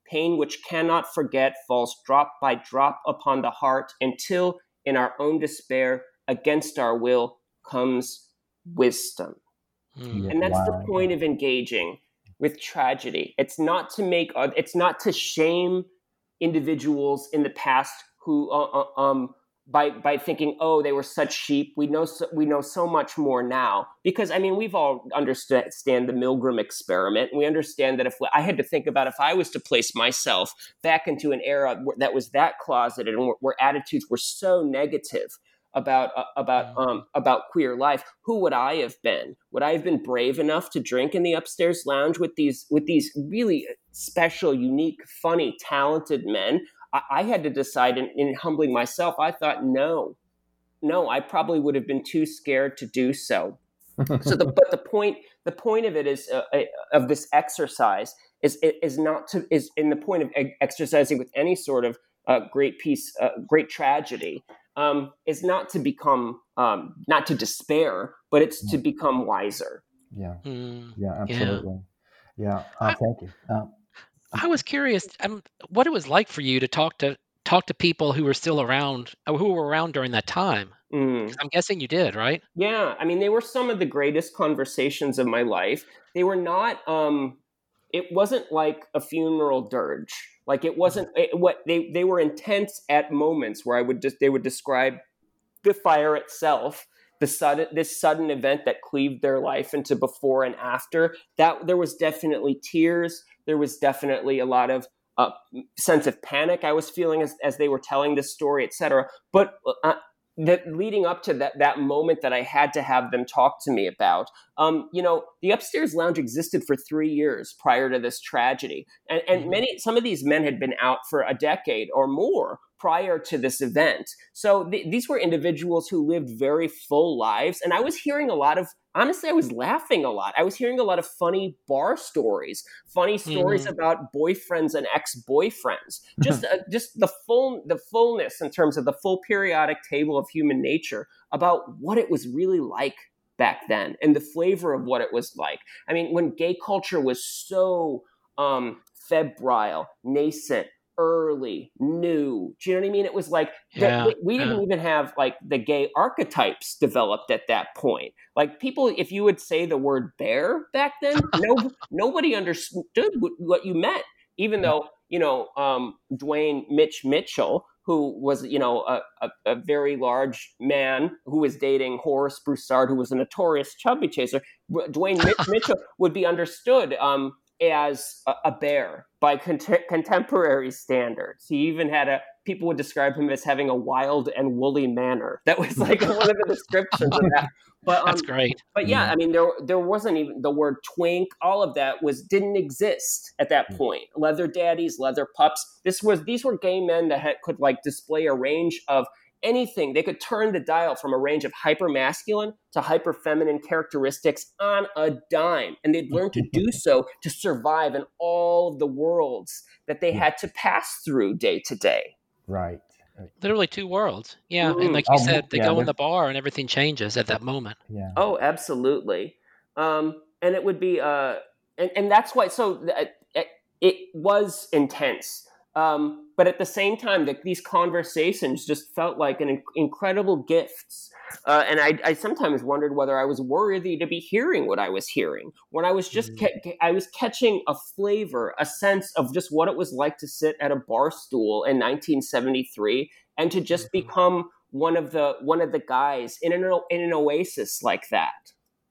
pain which cannot forget falls drop by drop upon the heart until in our own despair, against our will, comes wisdom. Mm. And that's Wow. the point of engaging with tragedy. It's not to make, uh, it's not to shame individuals in the past who, uh, uh, um, by by thinking, oh, they were such sheep. We know so, we know so much more now because I mean we've all understand the Milgram experiment. We understand that if we, I had to think about if I was to place myself back into an era that was that closeted and where, where attitudes were so negative about uh, about um, about queer life, who would I have been? Would I have been brave enough to drink in the upstairs lounge with these with these really special, unique, funny, talented men? I, I had to decide in, in humbling myself. I thought, no, no, I probably would have been too scared to do so. So, the, but the point the point of it is uh, uh, of this exercise is is not to is in the point of exercising with any sort of uh, great piece, uh, great tragedy. Um, is not to become, um, not to despair, but it's to become wiser. Yeah, Mm. yeah, absolutely. Yeah, uh, I, thank you. Uh, I was curious um, what it was like for you to talk to talk to people who were still around, or who were around during that time. Mm. I'm guessing you did, right? Yeah, I mean, they were some of the greatest conversations of my life. They were not. Um, it wasn't like a funeral dirge. Like it wasn't it, what they they were intense at moments where I would just they would describe the fire itself, the sudden this sudden event that cleaved their life into before and after. That there was definitely tears. There was definitely a lot of uh, sense of panic I was feeling as as they were telling this story, et cetera. But uh, that leading up to that that moment that I had to have them talk to me about, um, you know, the upstairs lounge existed for three years prior to this tragedy, and, and Mm-hmm. many some of these men had been out for a decade or more prior to this event. So th- these were individuals who lived very full lives, and I was hearing a lot of. Honestly, I was laughing a lot. I was hearing a lot of funny bar stories, funny stories Mhm. about boyfriends and ex-boyfriends. Just, uh, just the full, the fullness in terms of the full periodic table of human nature about what it was really like back then and the flavor of what it was like. I mean, when gay culture was so um, febrile, nascent, early, new. Do you know what I mean? It was like Yeah, that, we didn't yeah. even have like the gay archetypes developed at that point. Like people, if you would say the word bear back then, no, nobody understood what, what you meant. Even though you know um, Dwayne Mitch Mitchell, who was you know a, a, a very large man who was dating Horace Broussard, who was a notorious chubby chaser, Dwayne Mitch Mitchell would be understood um, as a, a bear by cont- contemporary standards. He even had a people would describe him as having a wild and woolly manner. That was like one of the descriptions of that. But um, That's great. But yeah, I mean, there there wasn't even the word twink. All of that was didn't exist at that point. Leather daddies, leather pups. This was these were gay men that had, could like display a range of anything. They could turn the dial from a range of hyper masculine to hyper feminine characteristics on a dime, and they'd learn to do so to survive in all of the worlds that they had to pass through day to day. right. right. Literally two worlds. Yeah, and Mm. like you Oh, said, they yeah, go in they're- the bar and everything changes at that moment. Yeah. Oh, absolutely. Um, and it would be, uh, and, and that's why, so th- it, it was intense. Um, but at the same time, the, these conversations just felt like an in- incredible gifts. Uh, and I, I sometimes wondered whether I was worthy to be hearing what I was hearing. When I was just, Mm. ca- I was catching a flavor, a sense of just what it was like to sit at a bar stool in nineteen seventy-three and to just Mhm. become one of the one of the guys in an in an oasis like that.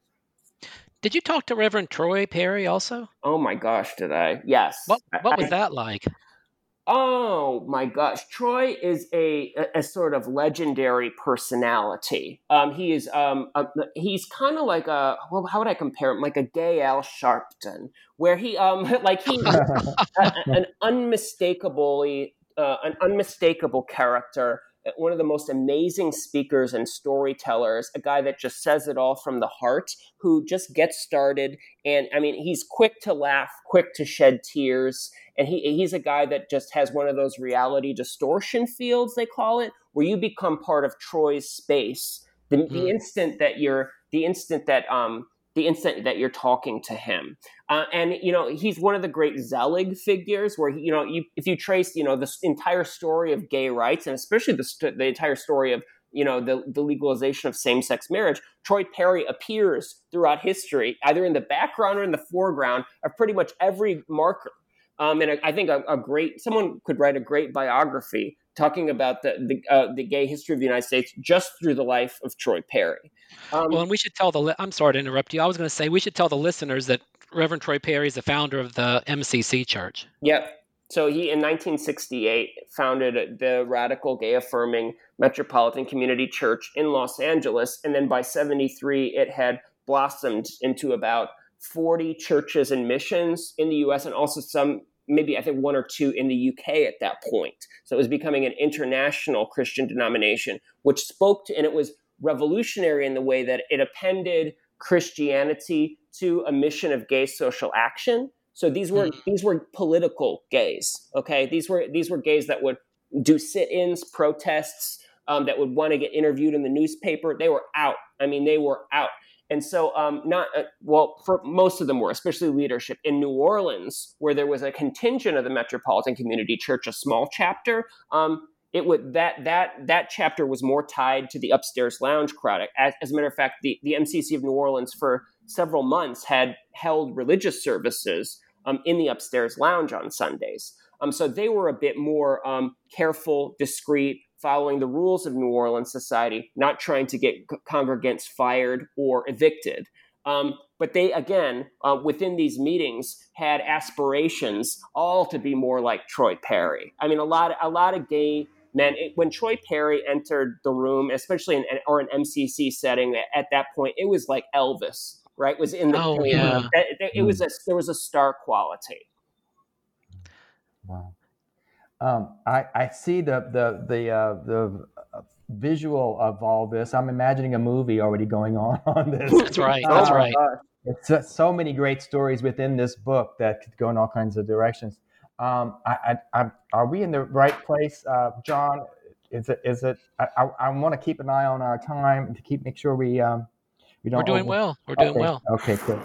Did you talk to Reverend Troy Perry also? Oh my gosh, did I? Yes. What What was I- that like? Oh my gosh, Troy is a, a, a sort of legendary personality. Um, he is um, a, he's kind of like a well, how would I compare him? Like a gay Al Sharpton, where he um like he a, an unmistakably uh, an unmistakable character, one of the most amazing speakers and storytellers, a guy that just says it all from the heart, who just gets started. And I mean, he's quick to laugh, quick to shed tears. And he he's a guy that just has one of those reality distortion fields, they call it, where you become part of Troy's space. The, the Mm. instant that you're, the instant that um, the instant that you're talking to him. Uh, and, you know, he's one of the great Zelig figures where, you know, you, if you trace, you know, the entire story of gay rights, and especially the, the entire story of, you know, the, the legalization of same-sex marriage, Troy Perry appears throughout history, either in the background or in the foreground of pretty much every marker. Um, and I think a, a great, someone could write a great biography talking about the the, uh, the gay history of the United States just through the life of Troy Perry. Um, well, and we should tell the, li- I'm sorry to interrupt you. I was going to say, we should tell the listeners that Reverend Troy Perry is the founder of the M C C Church. Yep. So he, in nineteen sixty-eight, founded the radical gay-affirming Metropolitan Community Church in Los Angeles. And then by seventy-three, it had blossomed into about forty churches and missions in the U S and also some, maybe I think one or two in the U K at that point. So it was becoming an international Christian denomination, which spoke to, and it was revolutionary in the way that it appended Christianity to a mission of gay social action. So these were mm. these were political gays. Okay, these were these were gays that would do sit-ins, protests, um, that would want to get interviewed in the newspaper. They were out. I mean, they were out. And so, um, not uh, well, for most of them were, especially leadership in New Orleans, where there was a contingent of the Metropolitan Community Church, a small chapter. Um, it would that that that chapter was more tied to the upstairs lounge crowd. As, as a matter of fact, the the M C C of New Orleans for several months had held religious services um, in the upstairs lounge on Sundays. Um, so they were a bit more um, careful, discreet, following the rules of New Orleans society, not trying to get congregants fired or evicted. Um, but they, again, uh, within these meetings, had aspirations all to be more like Troy Perry. I mean, a lot, a lot of gay men. It, when Troy Perry entered the room, especially in or an M C C setting, at that point, it was like Elvis, right? It was in the oh yeah. It, it, it was a there was a star quality. Wow. Um, I, I see the the the uh, the visual of all this. I'm imagining a movie already going on on this. That's right. That's uh, right. It's uh, so many great stories within this book that could go in all kinds of directions. Um, I, I, I, are we in the right place, uh, John? Is it? Is it? I, I, I want to keep an eye on our time to keep make sure we um we don't. We're doing over- well. We're doing okay. well. Okay, good.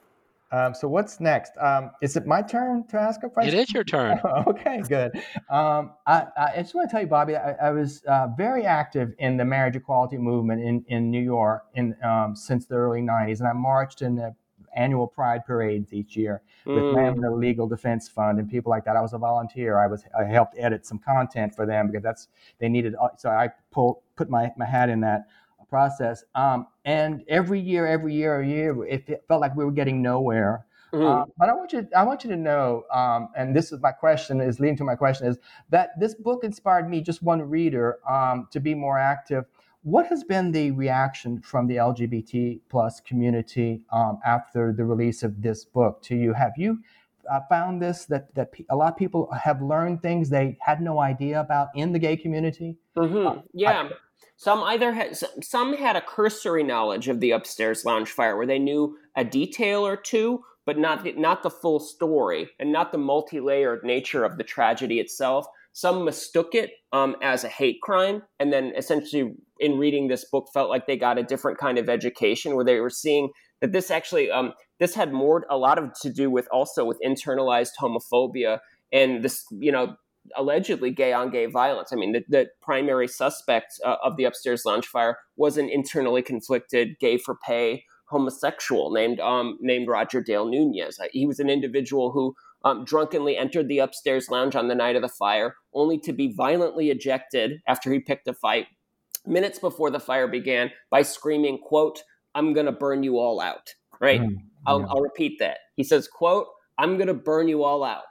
Um, so what's next? Um, is it my turn to ask a question? It is your turn. Okay, good. Um, I, I just want to tell you, Bobby, I, I was uh, very active in the marriage equality movement in, in New York in um, since the early nineties, and I marched in the annual Pride parades each year with Mm. Lambda Legal Defense Fund and people like that. I was a volunteer. I was I helped edit some content for them because that's they needed. So I pulled put my, my hat in that process. Um, and every year, every year, every year, it, it felt like we were getting nowhere. Mm-hmm. Uh, but I want you, I want you to know, um, and this is my question, is leading to my question, is that this book inspired me, just one reader, um, to be more active. What has been the reaction from the L G B T plus community um, after the release of this book to you? Have you uh, found this, that, that a lot of people have learned things they had no idea about in the gay community? Mm-hmm. Uh, yeah. I, Some either had some had a cursory knowledge of the upstairs lounge fire, where they knew a detail or two, but not the, not the full story and not the multi-layered nature of the tragedy itself. Some mistook it um, as a hate crime, and then essentially, in reading this book, felt like they got a different kind of education, where they were seeing that this actually um, this had more a lot of to do with also with internalized homophobia and this, you know. Allegedly gay on gay violence. I mean, the, the primary suspect uh, of the upstairs lounge fire was an internally conflicted gay for pay homosexual named um, named Roger Dale Nunez. He was an individual who um, drunkenly entered the upstairs lounge on the night of the fire, only to be violently ejected after he picked a fight minutes before the fire began by screaming, quote, "I'm going to burn you all out." Right? Mm, yeah. I'll, I'll repeat that. He says, quote, "I'm going to burn you all out."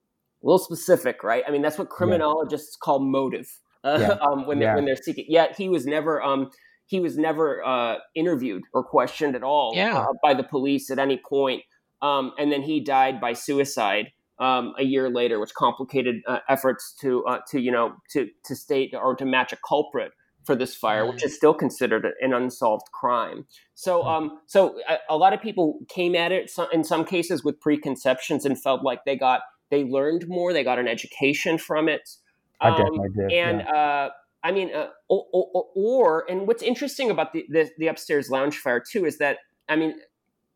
A little specific, right? I mean, that's what criminologists yeah. call motive uh, yeah. um, when they're yeah. when they're seeking. Yet he was never um, he was never uh, interviewed or questioned at all yeah. uh, by the police at any point. Um, and then he died by suicide um, a year later, which complicated uh, efforts to uh, to you know to to state or to match a culprit for this fire, mm. which is still considered an unsolved crime. So, um, so a, a lot of people came at it in some cases with preconceptions and felt like they got. They learned more. They got an education from it. Um, I definitely did. And yeah. uh, I mean, uh, or, or, or and what's interesting about the, the the upstairs lounge fire too is that I mean,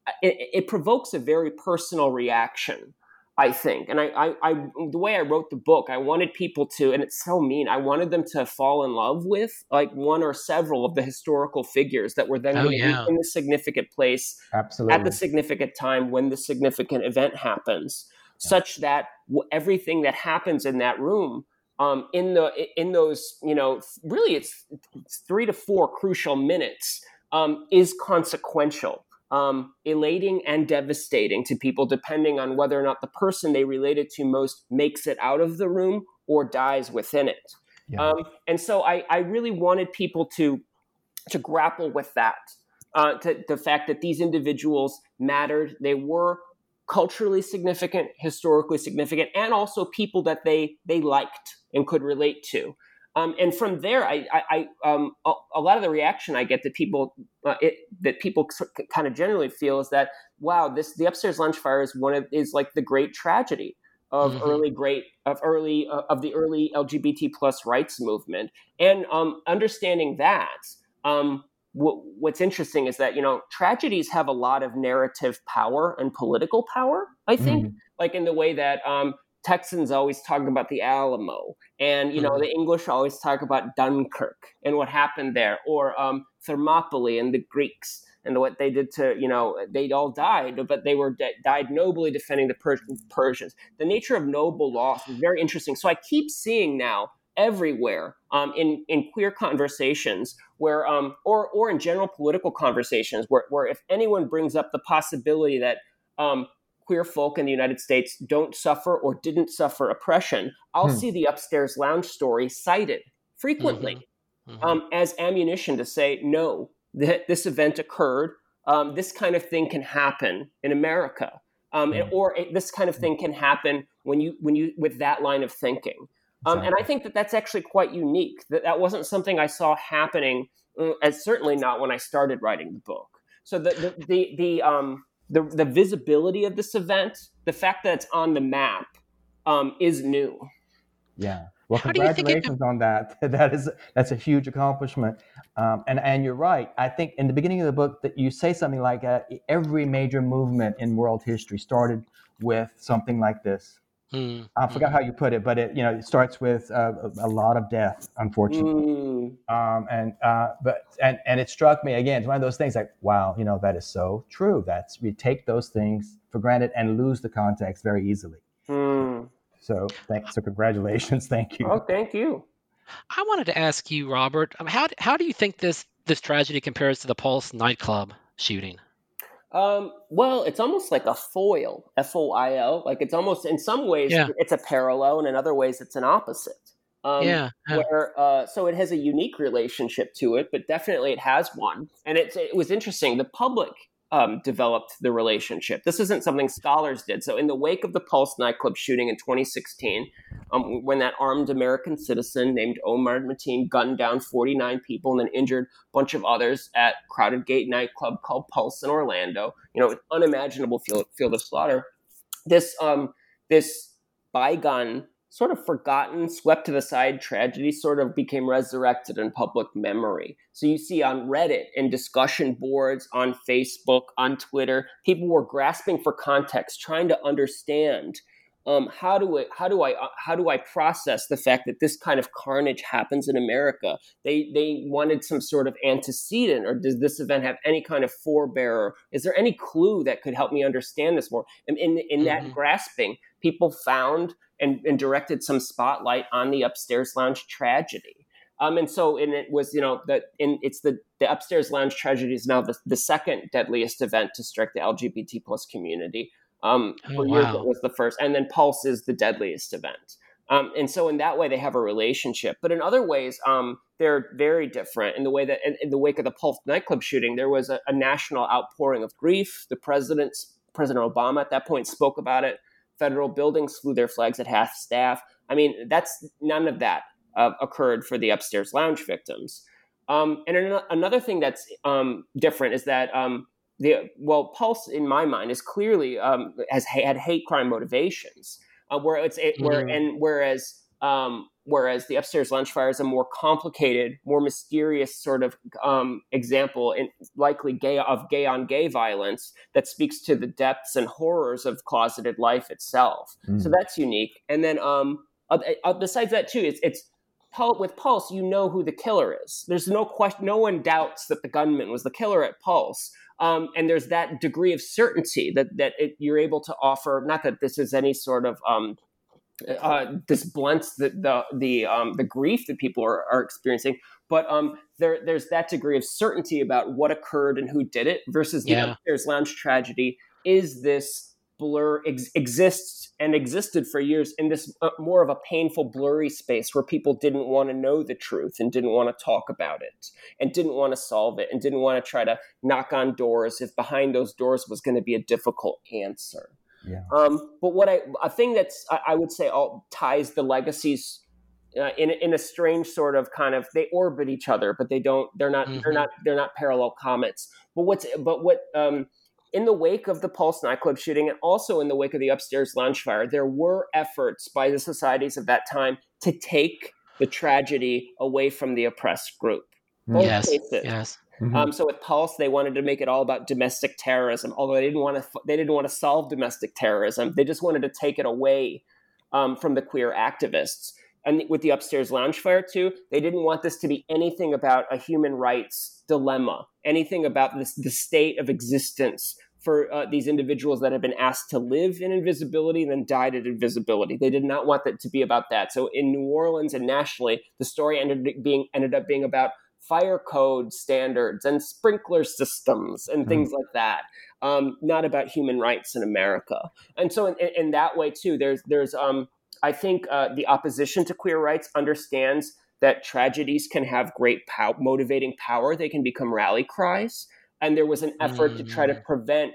it, it provokes a very personal reaction, I think. And I, I, I, the way I wrote the book, I wanted people to, and it's so mean, I wanted them to fall in love with like one or several of the historical figures that were then Oh, going to yeah. be in the significant place Absolutely. at the significant time when the significant event happens, yeah. such that w- everything that happens in that room, um, in the in those, you know, really it's, it's three to four crucial minutes, um, is consequential. Um, elating and devastating to people, depending on whether or not the person they related to most makes it out of the room or dies within it. Yeah. Um, and so I, I really wanted people to to grapple with that, uh, to the fact that these individuals mattered. They were culturally significant, historically significant, and also people that they they liked and could relate to. Um, and from there, I, I, I um, a, a lot of the reaction I get that people, uh, it, that people kind of generally feel is that, wow, this the upstairs lounge fire is one of is like the great tragedy of mm-hmm. early great of early uh, of the early L G B T plus rights movement. And um, understanding that, um, w- what's interesting is that you know tragedies have a lot of narrative power and political power. I think, mm-hmm. like in the way that. Um, Texans always talk about the Alamo, and you know mm-hmm. the English always talk about Dunkirk and what happened there, or um, Thermopylae and the Greeks and what they did to you know they all died, but they were de- died nobly defending the per- Persians. The nature of noble loss is very interesting. So I keep seeing now everywhere um, in in queer conversations where um, or or in general political conversations where where if anyone brings up the possibility that um, queer folk in the United States don't suffer or didn't suffer oppression, I'll hmm. see the upstairs lounge story cited frequently mm-hmm. Mm-hmm. Um, as ammunition to say, no, that this event occurred. Um, this kind of thing can happen in America, um, mm-hmm. and, or it, this kind of thing can happen when you when you with that line of thinking. Um, exactly. And I think that that's actually quite unique. That that wasn't something I saw happening, uh, as certainly not when I started writing the book. So the the the, the um. The, the visibility of this event, the fact that it's on the map, um, is new. Yeah. Well, How congratulations on that. That is that's a huge accomplishment. Um, and and you're right. I think in the beginning of the book that you say something like uh, every major movement in world history started with something like this. Mm. I forgot mm. how you put it, but it you know it starts with uh, a, a lot of death, unfortunately. Mm. Um, and uh, but and and it struck me again. It's one of those things like, wow, you know, that is so true. That's we take those things for granted and lose the context very easily. Mm. So thanks. So congratulations. Thank you. Oh, thank you. I wanted to ask you, Robert, how how do you think this this tragedy compares to the Pulse nightclub shooting? Um, well, it's almost like a foil, F O I L. Like it's almost, in some ways, yeah. it's a parallel, and in other ways, it's an opposite. Um, yeah, yeah. Where, uh, so it has a unique relationship to it, but definitely it has one. And it, it was interesting. The public um, developed the relationship. This isn't something scholars did. So in the wake of the Pulse nightclub shooting in twenty sixteen, um, when that armed American citizen named Omar Mateen gunned down forty-nine people and then injured a bunch of others at Crowded Gate nightclub called Pulse in Orlando, you know, unimaginable field, field of slaughter. This um, this bygone, sort of forgotten, swept to the side tragedy sort of became resurrected in public memory. So you see on Reddit and discussion boards, on Facebook, on Twitter, people were grasping for context, trying to understand um, how do I, how do I, uh, how do I process the fact that this kind of carnage happens in America? They they wanted some sort of antecedent, or does this event have any kind of forebearer? Is there any clue that could help me understand this more? And in in mm-hmm. that grasping, people found and, and directed some spotlight on the upstairs lounge tragedy. Um, and so, and it was, you know, that in it's the, the upstairs lounge tragedy is now the, the second deadliest event to strike the L G B T plus community. Um, oh, for wow. years it was the first, and then Pulse is the deadliest event. Um, and so in that way, they have a relationship. But in other ways, um, they're very different in the way that in, in the wake of the Pulse nightclub shooting, there was a, a national outpouring of grief. The president's, President Obama at that point spoke about it. Federal buildings flew their flags at half staff. I mean, that's none of that uh, occurred for the upstairs lounge victims. Um, and an- another thing that's um, different is that um, the well, Pulse, in my mind, is clearly um, has had hate crime motivations. Uh, where it's it, where mm-hmm. and whereas um, whereas the Upstairs Lounge Fire is a more complicated, more mysterious sort of um, example, in likely gay of gay on gay violence that speaks to the depths and horrors of closeted life itself. Mm. So that's unique. And then um, uh, besides that too, it's it's with Pulse, you know who the killer is. There's no question. No one doubts that the gunman was the killer at Pulse. Um, and there's that degree of certainty that that it, you're able to offer. Not that this is any sort of um, uh, this blunts the the the, um, the grief that people are, are experiencing, but um, there there's that degree of certainty about what occurred and who did it. Versus the yeah. Upstairs Lounge tragedy is this blur ex- exists and existed for years in this uh, more of a painful, blurry space where people didn't want to know the truth and didn't want to talk about it and didn't want to solve it and didn't want to try to knock on doors if behind those doors was going to be a difficult answer. Yeah. Um, but what I a thing that's I, I would say all ties the legacies uh, in in a strange sort of kind of they orbit each other, but they don't. They're not. Mm-hmm. They're not. They're not parallel comets. But what's but what. Um, In the wake of the Pulse nightclub shooting and also in the wake of the Upstairs Lounge Fire, there were efforts by the societies of that time to take the tragedy away from the oppressed group. Both yes, cases. yes. Mm-hmm. Um, so with Pulse, they wanted to make it all about domestic terrorism, although they didn't want to. They didn't want to solve domestic terrorism. They just wanted to take it away um, from the queer activists. And with the Upstairs Lounge Fire too, they didn't want this to be anything about a human rights dilemma, anything about this, the state of existence for uh, these individuals that have been asked to live in invisibility and then died at invisibility. They did not want that to be about that. So in New Orleans and nationally, the story ended up being ended up being about fire code standards and sprinkler systems and things mm. like that, um, not about human rights in America. And so in, in that way too, there's there's um, I think uh, the opposition to queer rights understands that tragedies can have great pow- motivating power. They can become rally cries. And there was an effort mm. to try to prevent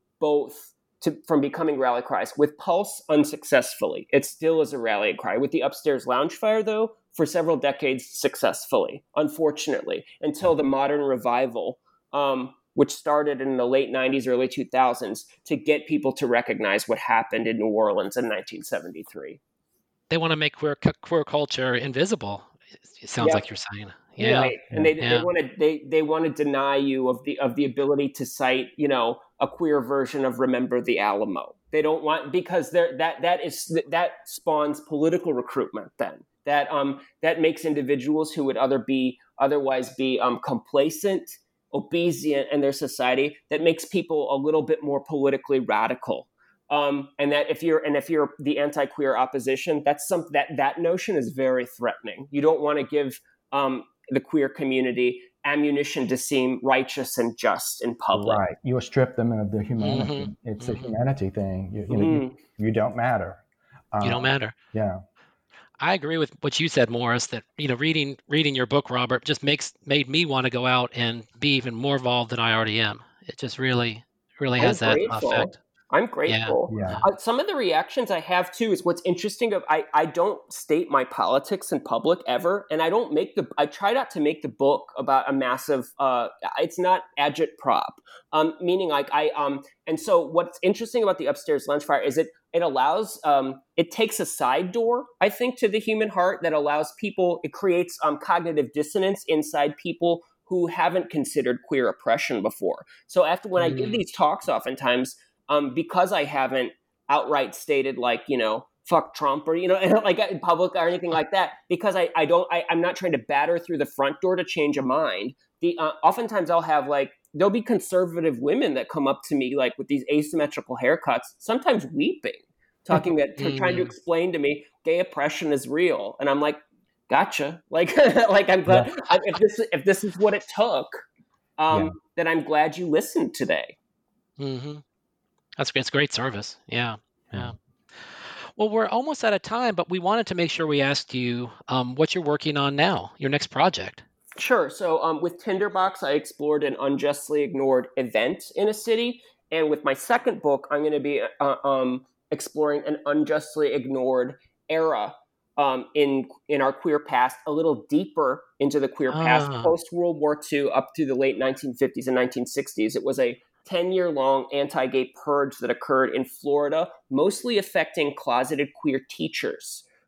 both to, from becoming rally cries. With Pulse, unsuccessfully. It still is a rally cry. With the Upstairs Lounge Fire, though, for several decades, successfully, unfortunately, until the modern revival, um, which started in the late nineties, early two thousands, to get people to recognize what happened in New Orleans in nineteen seventy-three. They want to make queer, queer culture invisible, it sounds yep. like you're saying. Yeah. Right. And they, yeah. they want to they, they want to deny you of the of the ability to cite, you know, a queer version of Remember the Alamo. They don't want because they're that that is that spawns political recruitment then. That um that makes individuals who would other be otherwise be um complacent, obedient in their society, that makes people a little bit more politically radical. Um, and that if you're and if you're the anti-queer opposition, that's some that that notion is very threatening. You don't want to give um the queer community ammunition to seem righteous and just in public. Right. You strip them of their humanity. Mm-hmm. It's mm-hmm. a humanity thing. You, you, mm-hmm. know, you, you don't matter. Um, you don't matter. Yeah. I agree with what you said, Morris, that, you know, reading reading your book, Robert, just makes made me want to go out and be even more involved than I already am. It just really, really has I'm that grateful. effect. I'm grateful. Yeah. Yeah. Uh, some of the reactions I have too is what's interesting. Of I, I don't state my politics in public ever, and I don't make the. I try not to make the book about a massive. Uh, it's not agitprop, um, meaning like I um. And so what's interesting about the Upstairs Lounge Fire is it it allows um it takes a side door, I think, to the human heart that allows people. It creates um cognitive dissonance inside people who haven't considered queer oppression before. So after when mm. I give these talks, oftentimes. Um, because I haven't outright stated like, you know, fuck Trump or, you know, like in public or anything like that, because I, I don't, I, I'm not trying to batter through the front door to change a mind. The uh, oftentimes I'll have like, there'll be conservative women that come up to me like with these asymmetrical haircuts, sometimes weeping, talking that, mm-hmm. trying to explain to me gay oppression is real. And I'm like, gotcha. Like, like I'm glad, yeah. I, if this, if this is what it took, um, yeah. then I'm glad you listened today. Mm-hmm. That's it's great service. Yeah, yeah. Well, we're almost out of time, but we wanted to make sure we asked you um, what you're working on now, your next project. Sure. So um, with Tinderbox, I explored an unjustly ignored event in a city. And with my second book, I'm going to be uh, um, exploring an unjustly ignored era um, in in our queer past, a little deeper into the queer past, ah. post-World War Two up to the late nineteen fifties and nineteen sixties. It was a ten-year-long anti-gay purge that occurred in Florida, mostly affecting closeted queer teachers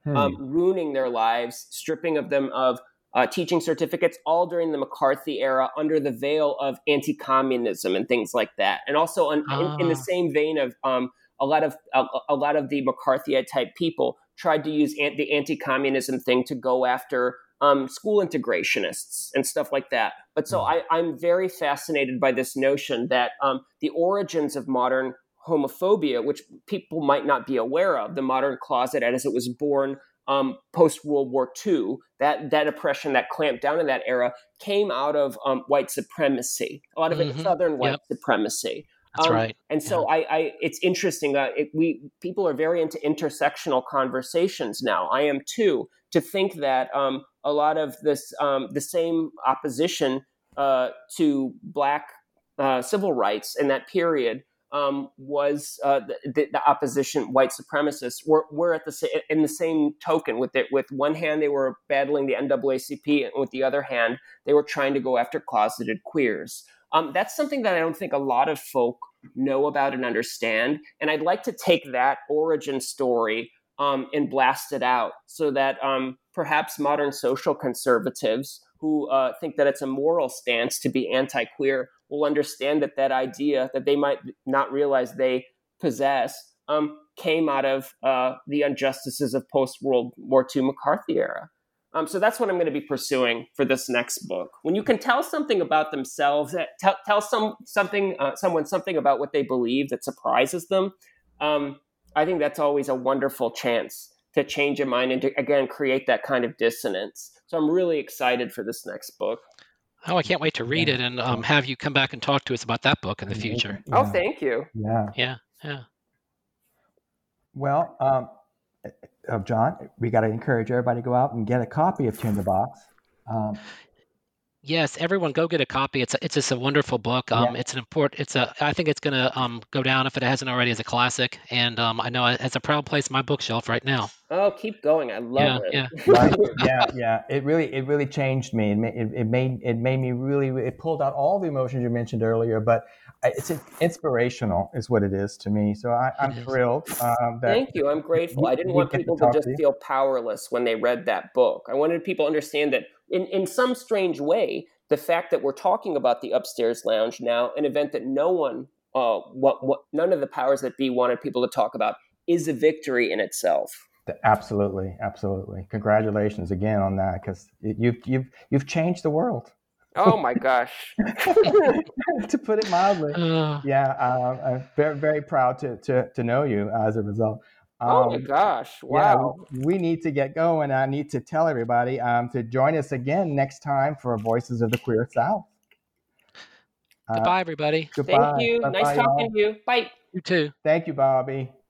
Hmm. um, ruining their lives, stripping of them of uh, teaching certificates, all during the McCarthy era under the veil of anti-communism and things like that. And also on, Ah. in, in the same vein of um, a lot of a, a lot of the McCarthyite type people tried to use an, the anti-communism thing to go after um, school integrationists and stuff like that. But so I, I'm very fascinated by this notion that um, the origins of modern homophobia, which people might not be aware of, the modern closet as it was born um, post-World War Two, that, that oppression that clamped down in that era came out of um, white supremacy, a lot of Mhm. it Southern white Yep. supremacy. That's Um, right. And so Yeah. I, I, it's interesting. Uh, it, we people are very into intersectional conversations now. I am too. To think that um, a lot of this, um, the same opposition uh, to Black uh, civil rights in that period um, was uh, the, the opposition, white supremacists, were, were at the sa- in the same token. With it, with one hand, they were battling the N double A C P, and with the other hand, they were trying to go after closeted queers. Um, that's something that I don't think a lot of folk know about and understand. And I'd like to take that origin story um, and blast it out so that um, perhaps modern social conservatives who uh, think that it's a moral stance to be anti-queer will understand that that idea that they might not realize they possess um, came out of uh, the injustices of post-World War Two McCarthy era. Um, so that's what I'm going to be pursuing for this next book. When you can tell something about themselves, tell, tell some something, uh, someone something about what they believe that surprises them, um, I think that's always a wonderful chance to change a mind and to, again, create that kind of dissonance. So I'm really excited for this next book. Oh, I can't wait to read Yeah. it and um, have you come back and talk to us about that book in the future. Yeah. Oh, thank you. Yeah. Yeah, yeah. Well, um, uh, John, we got to encourage everybody to go out and get a copy of Tinderbox. Um, Yes, everyone go get a copy. It's a, it's just a wonderful book. Um, Yeah. It's an important. It's a. I think it's gonna um go down if it hasn't already as a classic. And um, I know it has a proud place in my bookshelf right now. Oh, keep going. I love Yeah, it. yeah. Right. Yeah. Yeah. It really, it really changed me. It made, it, it made, it made me really, it pulled out all the emotions you mentioned earlier, but it's inspirational is what it is to me. So I, I'm It is. thrilled um, that Thank you. I'm grateful. I didn't we want get to people to talk just to you. feel powerless when they read that book. I wanted people to understand that in, in some strange way, the fact that we're talking about the Upstairs Lounge now, an event that no one, uh, what, what, none of the powers that be wanted people to talk about, is a victory in itself. Absolutely. Absolutely. Congratulations again on that, because you've, you've, you've changed the world. Oh my gosh. To put it mildly. Uh, Yeah, um, I'm very, very proud to, to, to know you as a result. Um, Oh my gosh. Yeah, Wow. we, we need to get going. I need to tell everybody um, to join us again next time for Voices of the Queer South. Uh, goodbye, everybody. goodbye. Thank you. Bye-bye, Nice talking y'all. to you. Bye. You too. Thank you, Bobby.